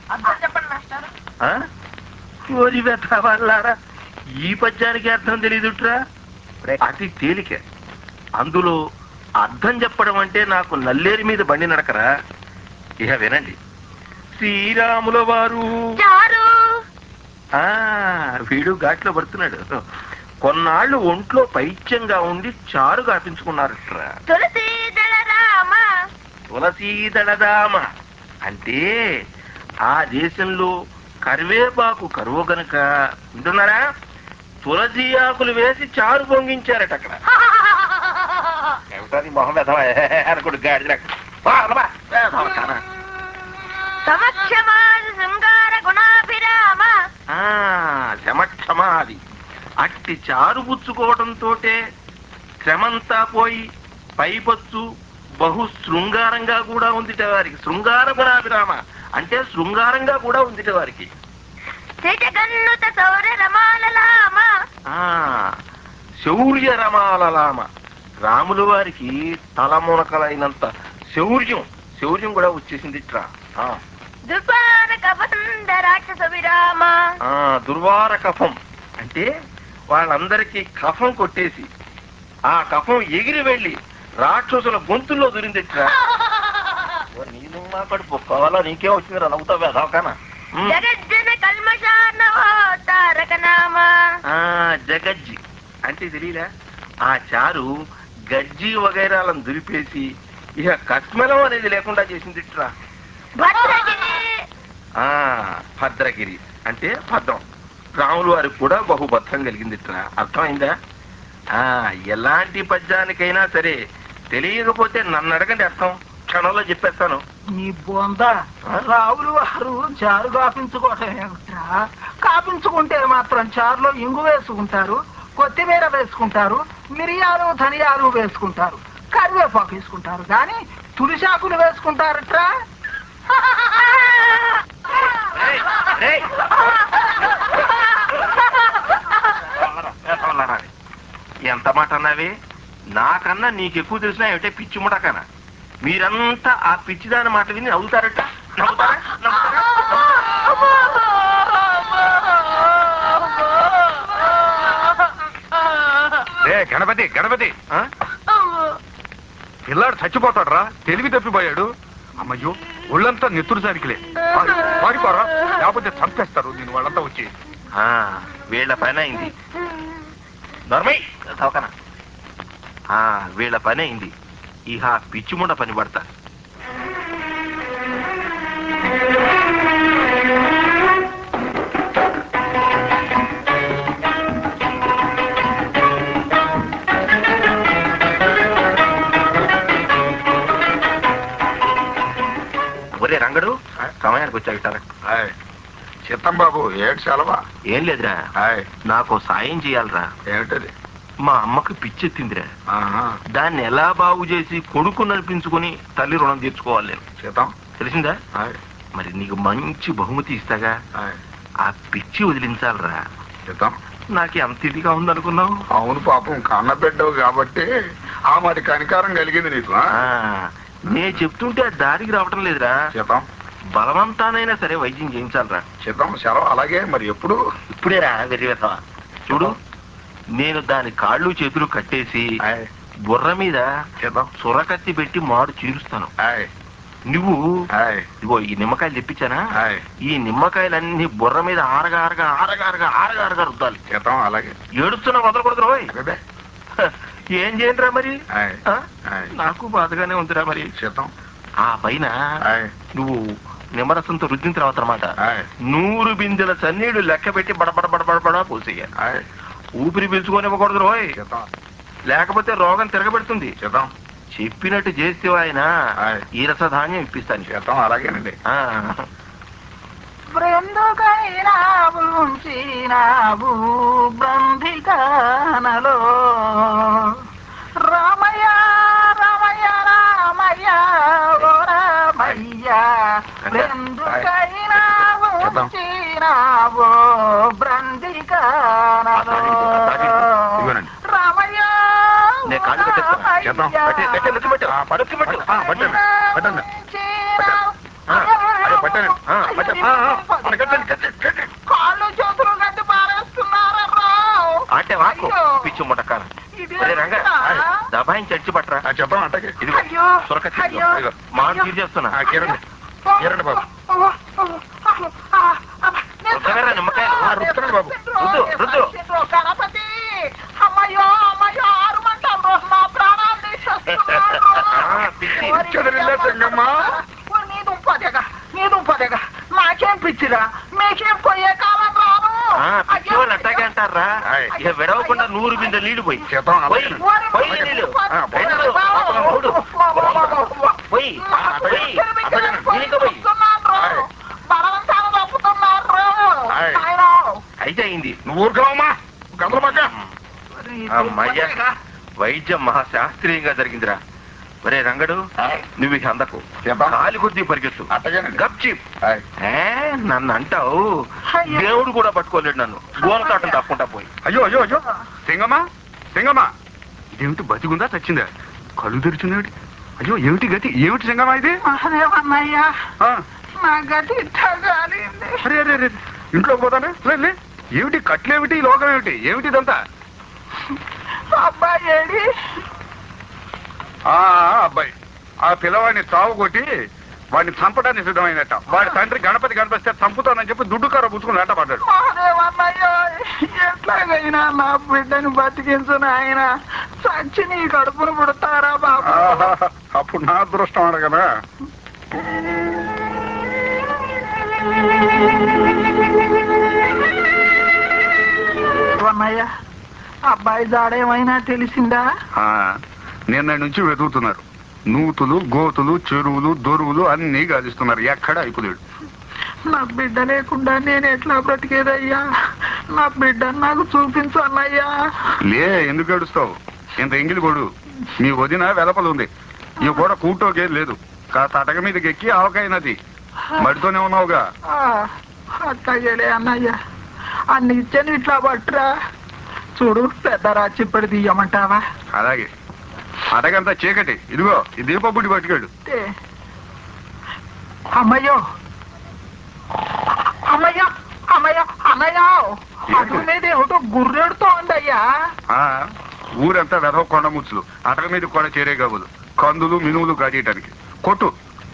వాళ్ళారా, ఈ పద్యానికి అర్థం తెలియదుట్రా. అతి తేలిక. అందులో అర్థం చెప్పడం అంటే నాకు నల్లేరి మీద బండి నడకరా. ఇక వినండి. శ్రీరాముల వారు ఆ వీడు ఘాట్లో పడుతున్నాడు. కొన్నాళ్ళు ఒంట్లో పైత్యంగా ఉండి చారు కాపించుకున్నారట్రా. తులసీదళరామ. తులసీదళరామ అంటే ఆ దేశంలో కరివేపాకు కరువు గనుక వింటున్నారా, తులసి ఆకులు వేసి చారు పొంగించారట అక్కడ. ఏమిటది మొహం వెధవా అనుకోడు గాడి. సమక్షమాది శృంగార గుణాభిరామ. సమక్షమాది అట్టి చారు పుచ్చుకోవడంతోటే శ్రమంతా పోయి పైపచ్చు బహు శృంగారంగా కూడా ఉందిట వారికి. శృంగార గుణాభిరామ అంటే శృంగారంగా కూడా ఉందిట వారికి. శౌర్య రమాలలామ రాములు వారికి తలమునకలైనంత శౌర్యం శౌర్యం కూడా వచ్చేసింది ఇట్రా. దుర్వార కఫం అంటే వాళ్ళందరికీ కఫం కొట్టేసి ఆ కఫం ఎగిరి వెళ్ళి రాక్షసుల గొంతుల్లో దొరిందిట్రా. నేను నా కడుపు కావాలా నీకే వచ్చిందిరా నవ్వుతావే అదవకానా. జగజ్జి అంటే తెలియదా ఆ చారు గజ్జి వగైరాలను దులిపేసి ఇక కస్మలం అనేది లేకుండా చేసిందిట్రా. ఆ భద్రగిరి అంటే భద్రం రాములు వారికి కూడా బహుభద్రం కలిగిందిట్రా. అర్థమైందా? ఆ ఎలాంటి పద్యానికైనా సరే తెలియకపోతే నన్ను అడగండి, అర్థం క్షణంలో చెప్పేస్తాను. నీ బొంద రావులు వారు చారు కాపించుకోవటం ఏమిట్రా? కాపించుకుంటే మాత్రం చారులో ఇంగు వేసుకుంటారు, కొత్తిమీర వేసుకుంటారు, మిరియాలు ధనియాలు వేసుకుంటారు, కరివేపాకు వేసుకుంటారు, కానీ తులిశాకులు వేసుకుంటారట్రా. ఎంత మాట అన్నావి? నాకన్నా నీకెక్కువ తెలిసినా ఏమిటే పిచ్చి ముడకనా? మీరంతా ఆ పిచ్చిదాని మాట విని నవ్వుతారట. నవ్వుతారా? గణపతి గణపతి పిల్లాడు చచ్చిపోతాడు రా, తెలివి తప్పిపోయాడు. అమ్మయ్యో ఒళ్ళంతా నెత్తురు సారికిలే, పారిపోరా లేకపోతే చంపేస్తారు నేను వాళ్ళంతా వచ్చి. వీళ్ళ పని అయింది నర్మయ్య, వీళ్ళ పని అయింది. ఇహ పిచ్చిముండ పని పడతా. ఒరే రంగడు, సమయానికి వచ్చాగిటారా? చిత్తం బాబు ఏడు సెలవా? ఏం లేదురా, నాకు సాయం చేయాలరా. ఏమిటది? మా అమ్మకి పిచ్చెత్తిందిరా. దాన్ని ఎలా బాగు చేసి కొడుకు నడిపించుకుని తల్లి రుణం తీర్చుకోవాలి నేను. సీతం తెలిసిందా? మరి నీకు మంచి బహుమతి ఇస్తాగా, ఆ పిచ్చి వదిలించాలరా. సీతం నాకు ఎంత ఇదిగా ఉందనుకున్నావు? అవును పాపం కన్నబిడ్డవు కాబట్టి ఆ మరి కనికారం కలిగింది నీకు. నే చెప్తుంటే ఆ దారికి రావటం లేదురా. సీతం బలవంతానైనా సరే వైద్యం చేయించాలరా. సీతం సెలవు అలాగే మరి ఎప్పుడు? ఇప్పుడేరా వెర్రివేతవా. చూడు, నేను దాని కాళ్ళు చేతులు కట్టేసి బుర్ర మీద సొరకత్తి పెట్టి మాడు చీరుస్తాను. నువ్వు ఇగో ఈ నిమ్మకాయలు తెప్పించానా, ఈ నిమ్మకాయలన్నీ బుర్ర మీద ఆరగా ఆరగా ఆరగా ఆరగా ఆరగా ఆరగా రుద్దాలి. అలాగే ఏడుస్తున్నా వదలకూడదు రోయ్. ఏం చేయండిరా మరి? నాకు బాధగానే ఉందిరా మరి. ఆ పైన నువ్వు నిమ్మరసంతో రుద్దిన తర్వాత అన్నమాట నూరు బిందెల సన్నీళ్లు లెక్క పెట్టి బడబడ బడబడబడా పోసేయాలి. ఊపిరి పీల్చుకోనివ్వకూడదు రోయ్, లేకపోతే రోగం తిరగబెడుతుంది. చెప్పినట్టు చేస్తే ఆయన ఈ రసధాన్యం ఇప్పిస్తాను. చేద్దాం అలాగేనండి. బృందుకైనా ఉంచినావు బంధికానలో రామయ్య రామయ్య రామయ్య ఓ రామయ్య బృందుకైనా ఉంచినావు బంధికానలో రామయ్య నేను కాళ్ళు పెట్టేస్తాను. కాళ్ళు చేతులు గట్టి పారేస్తున్నారా అంటే వాకు పిచ్చి ముడకాల రంగ దబాయించి అడిచి పట్టరా. చెప్పండి అంటే ఇది సొరకత్తి మాడు తీరు చేస్తున్నా. కిరణ్ బాబు నిమ్మకాయలు బాబు రుద్దు. గణపతి అమ్మయ్యో అమ్మయ్యో ఆరు మంటలు నా ప్రాణాలు నీ దుంపదగ నీ దుంపదగ నాకేం పిచ్చిరా, మీకేం పోయే కాలం రాను. పిచ్చి వాళ్ళు అట్టాగే అంటారా? ఇక విడవకుండా నూరు బిందె నీళ్లు పోయి బలవంతాలు తప్పుతున్నారు. అయితే అయింది. నువ్వు ఊరుకోవమ్మా, కదలబాక. అమ్మయ్య వైద్యం మహాశాస్త్రీయంగా జరిగిందిరా. ఒరే రంగడు, నువ్వు ఇక అందకు కాలి కొద్దీ పరిగెత్తు. గప్చిప్ నన్ను అంటావు, దేవుడు కూడా పట్టుకోలేడు నన్ను. గోలకాటం తప్పుకుంటా పోయి. అయ్యో అయ్యో అయ్యో సింగమ్మా సింగమ్మా, ఇదేమిటి బతికుందా చచ్చిందా? కళ్ళు తెరిచిందేమిటి? అయ్యో ఏమిటి గతి? ఏమిటి సింగమ్మా ఇది? అదేమన్నయ్యా నా గతి అరే అరే అరే ఇంట్లోకి పోతానే లే. ఏమిటి కట్లేమిటి? లోకం ఏమిటి? ఏమిటి ఇదంతా? అబ్బాయి ఏడి? ఆ అబ్బాయి ఆ పిల్లవాడిని తావు కొట్టి వాడిని చంపడానికి సిద్ధమైనట్ట. వాడి తండ్రి గణపతి కనిపిస్తే చంపుతానని చెప్పి దుడ్డు కర్ర పుచ్చుకుని వెంట పడ్డాడు. అదేమన్నయ్యా ఎట్లాగైనా నా బిడ్డని బతికించుని ఆయన చచ్చి నీ కడుపును పుడతారా బాబా? అప్పుడు నా అదృష్టం అడగదా? అన్నయ్య అబ్బాయి జాడేమైనా తెలిసిందా? నిన్న నుంచి వెతుకుతున్నారు. నూతులు గోతులు చెరువులు దొరువులు అన్ని గాలిస్తున్నారు. ఎక్కడ అయిపోలేడు. నా బిడ్డ లేకుండా నేను ఎట్లా బ్రతికేదయ్యా? నా బిడ్డను నాకు చూపించు అన్నయ్యా. లే, ఎందుకు ఏడుస్తావు? ఇంత ఎంగిలి కొడు. మీ వదిన వెలపలుంది. ఈ కూడా కూటోకేది లేదు. కాస్త అటక మీదకి ఎక్కి ఆవకాయ నది మడితోనే ఉన్నావుగా. అట్లాగేలే అన్నయ్య. అన్ని ఇచ్చాను ఇట్లా పట్టురా. చూడు పెద్ద రాచిప్పటి తీయమంటావా? అలాగే. అటకంతా చీకటి. ఇదిగో ఈ దీపబుడి పట్టుకెళ్ళు. అమ్మయ్యో అమ్మయ్యో అమ్మయ్యో అన్నయ్యో అటు మీద ఏమిటో గుర్రెడుతో ఉందయ్యా. ఊరంతా వెధవ కొండ ముచ్చులు. అటక మీద కూడా చేరే గబులు కందులు మినువులు కాజేయటానికి. కొట్టు.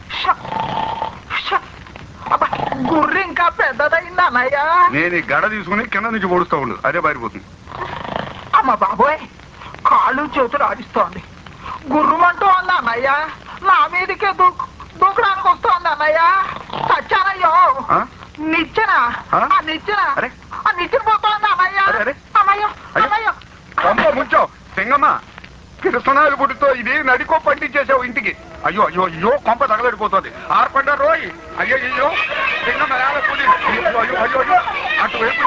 గుర్రె ఇంకా పెద్దదైంది అన్నయ్య. నేను ఈ గడ తీసుకుని కింద నుంచి పొడుస్తూ ఉండు. అదే పారిపోతుంది. అమ్మ బాబోయ్, కాళ్ళు చేతులు ఆడిస్తోంది. గుర్రమంటూ ఉంది అన్నయ్య. నా మీదకే దూకు దూకడానికి వస్తోంది అన్నయ్య. చచ్చానయ్యో. నిచ్చెన ఆ నిచ్చెన ఆ నిచ్చెన పోతోంది అన్నయ్య. అమ్మయ్యో అమ్మయ్యో కొంప ముంచావు సింగమ్మ. కిరసనాయలు పుట్టితో ఇది నడికో పండించేసావు ఇంటికి. అయ్యో అయ్యో అయ్యో కొంప తగలడిపోతుంది. ఆర్పడ్డా రోయ్. అయ్యో అయ్యో సింగమ్మ అయ్యో అయ్యో అయ్యో అటువైపు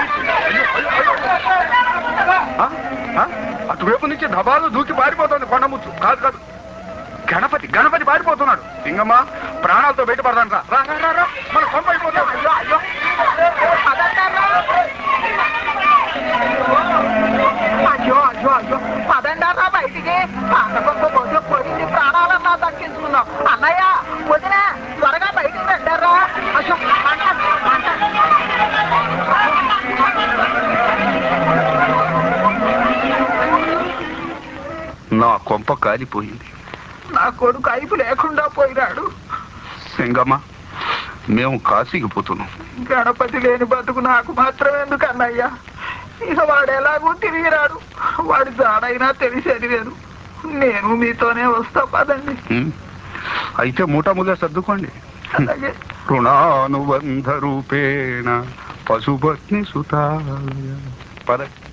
అటువైపు నుంచి దబాలు దూకి పారిపోతుంది కొండముచ్చు. కాదు కాదు గణపతి గణపతి పారిపోతున్నాడు. సింగమ్మ ప్రాణాలతో బయటపడదాను రా. మన కొంప అయిపోతాం. అయ్యో అయ్యో అయ్యో అయ్యో అయ్యో పదండారా బయటికి. పాతకొంప పోతే పోయింది, ప్రాణాలన్నా దక్కించుకున్నాం. అన్నయ్య వదిన త్వరగా బయటికి వెళ్ళారా. అయ్యో నా కొంప కాలిపోయింది. నా కొడుకు అయిపు లేకుండా పోయినాడు. సింగమ్మ మేము కాశీకి పోతున్నాం. గణపతి లేని బతుకు నాకు మాత్రం ఎందుకు అన్నయ్య? ఇక వాడు ఎలాగూ తిరిగిరాడు. వాడి జాడైనా తెలిసేది లేదు. నేను మీతోనే వస్తా పదండి. అయితే మూటములే సర్దుకోండి. అలాగే. రుణానుబంధ రూపేణ పశుపత్ని సుతా పద.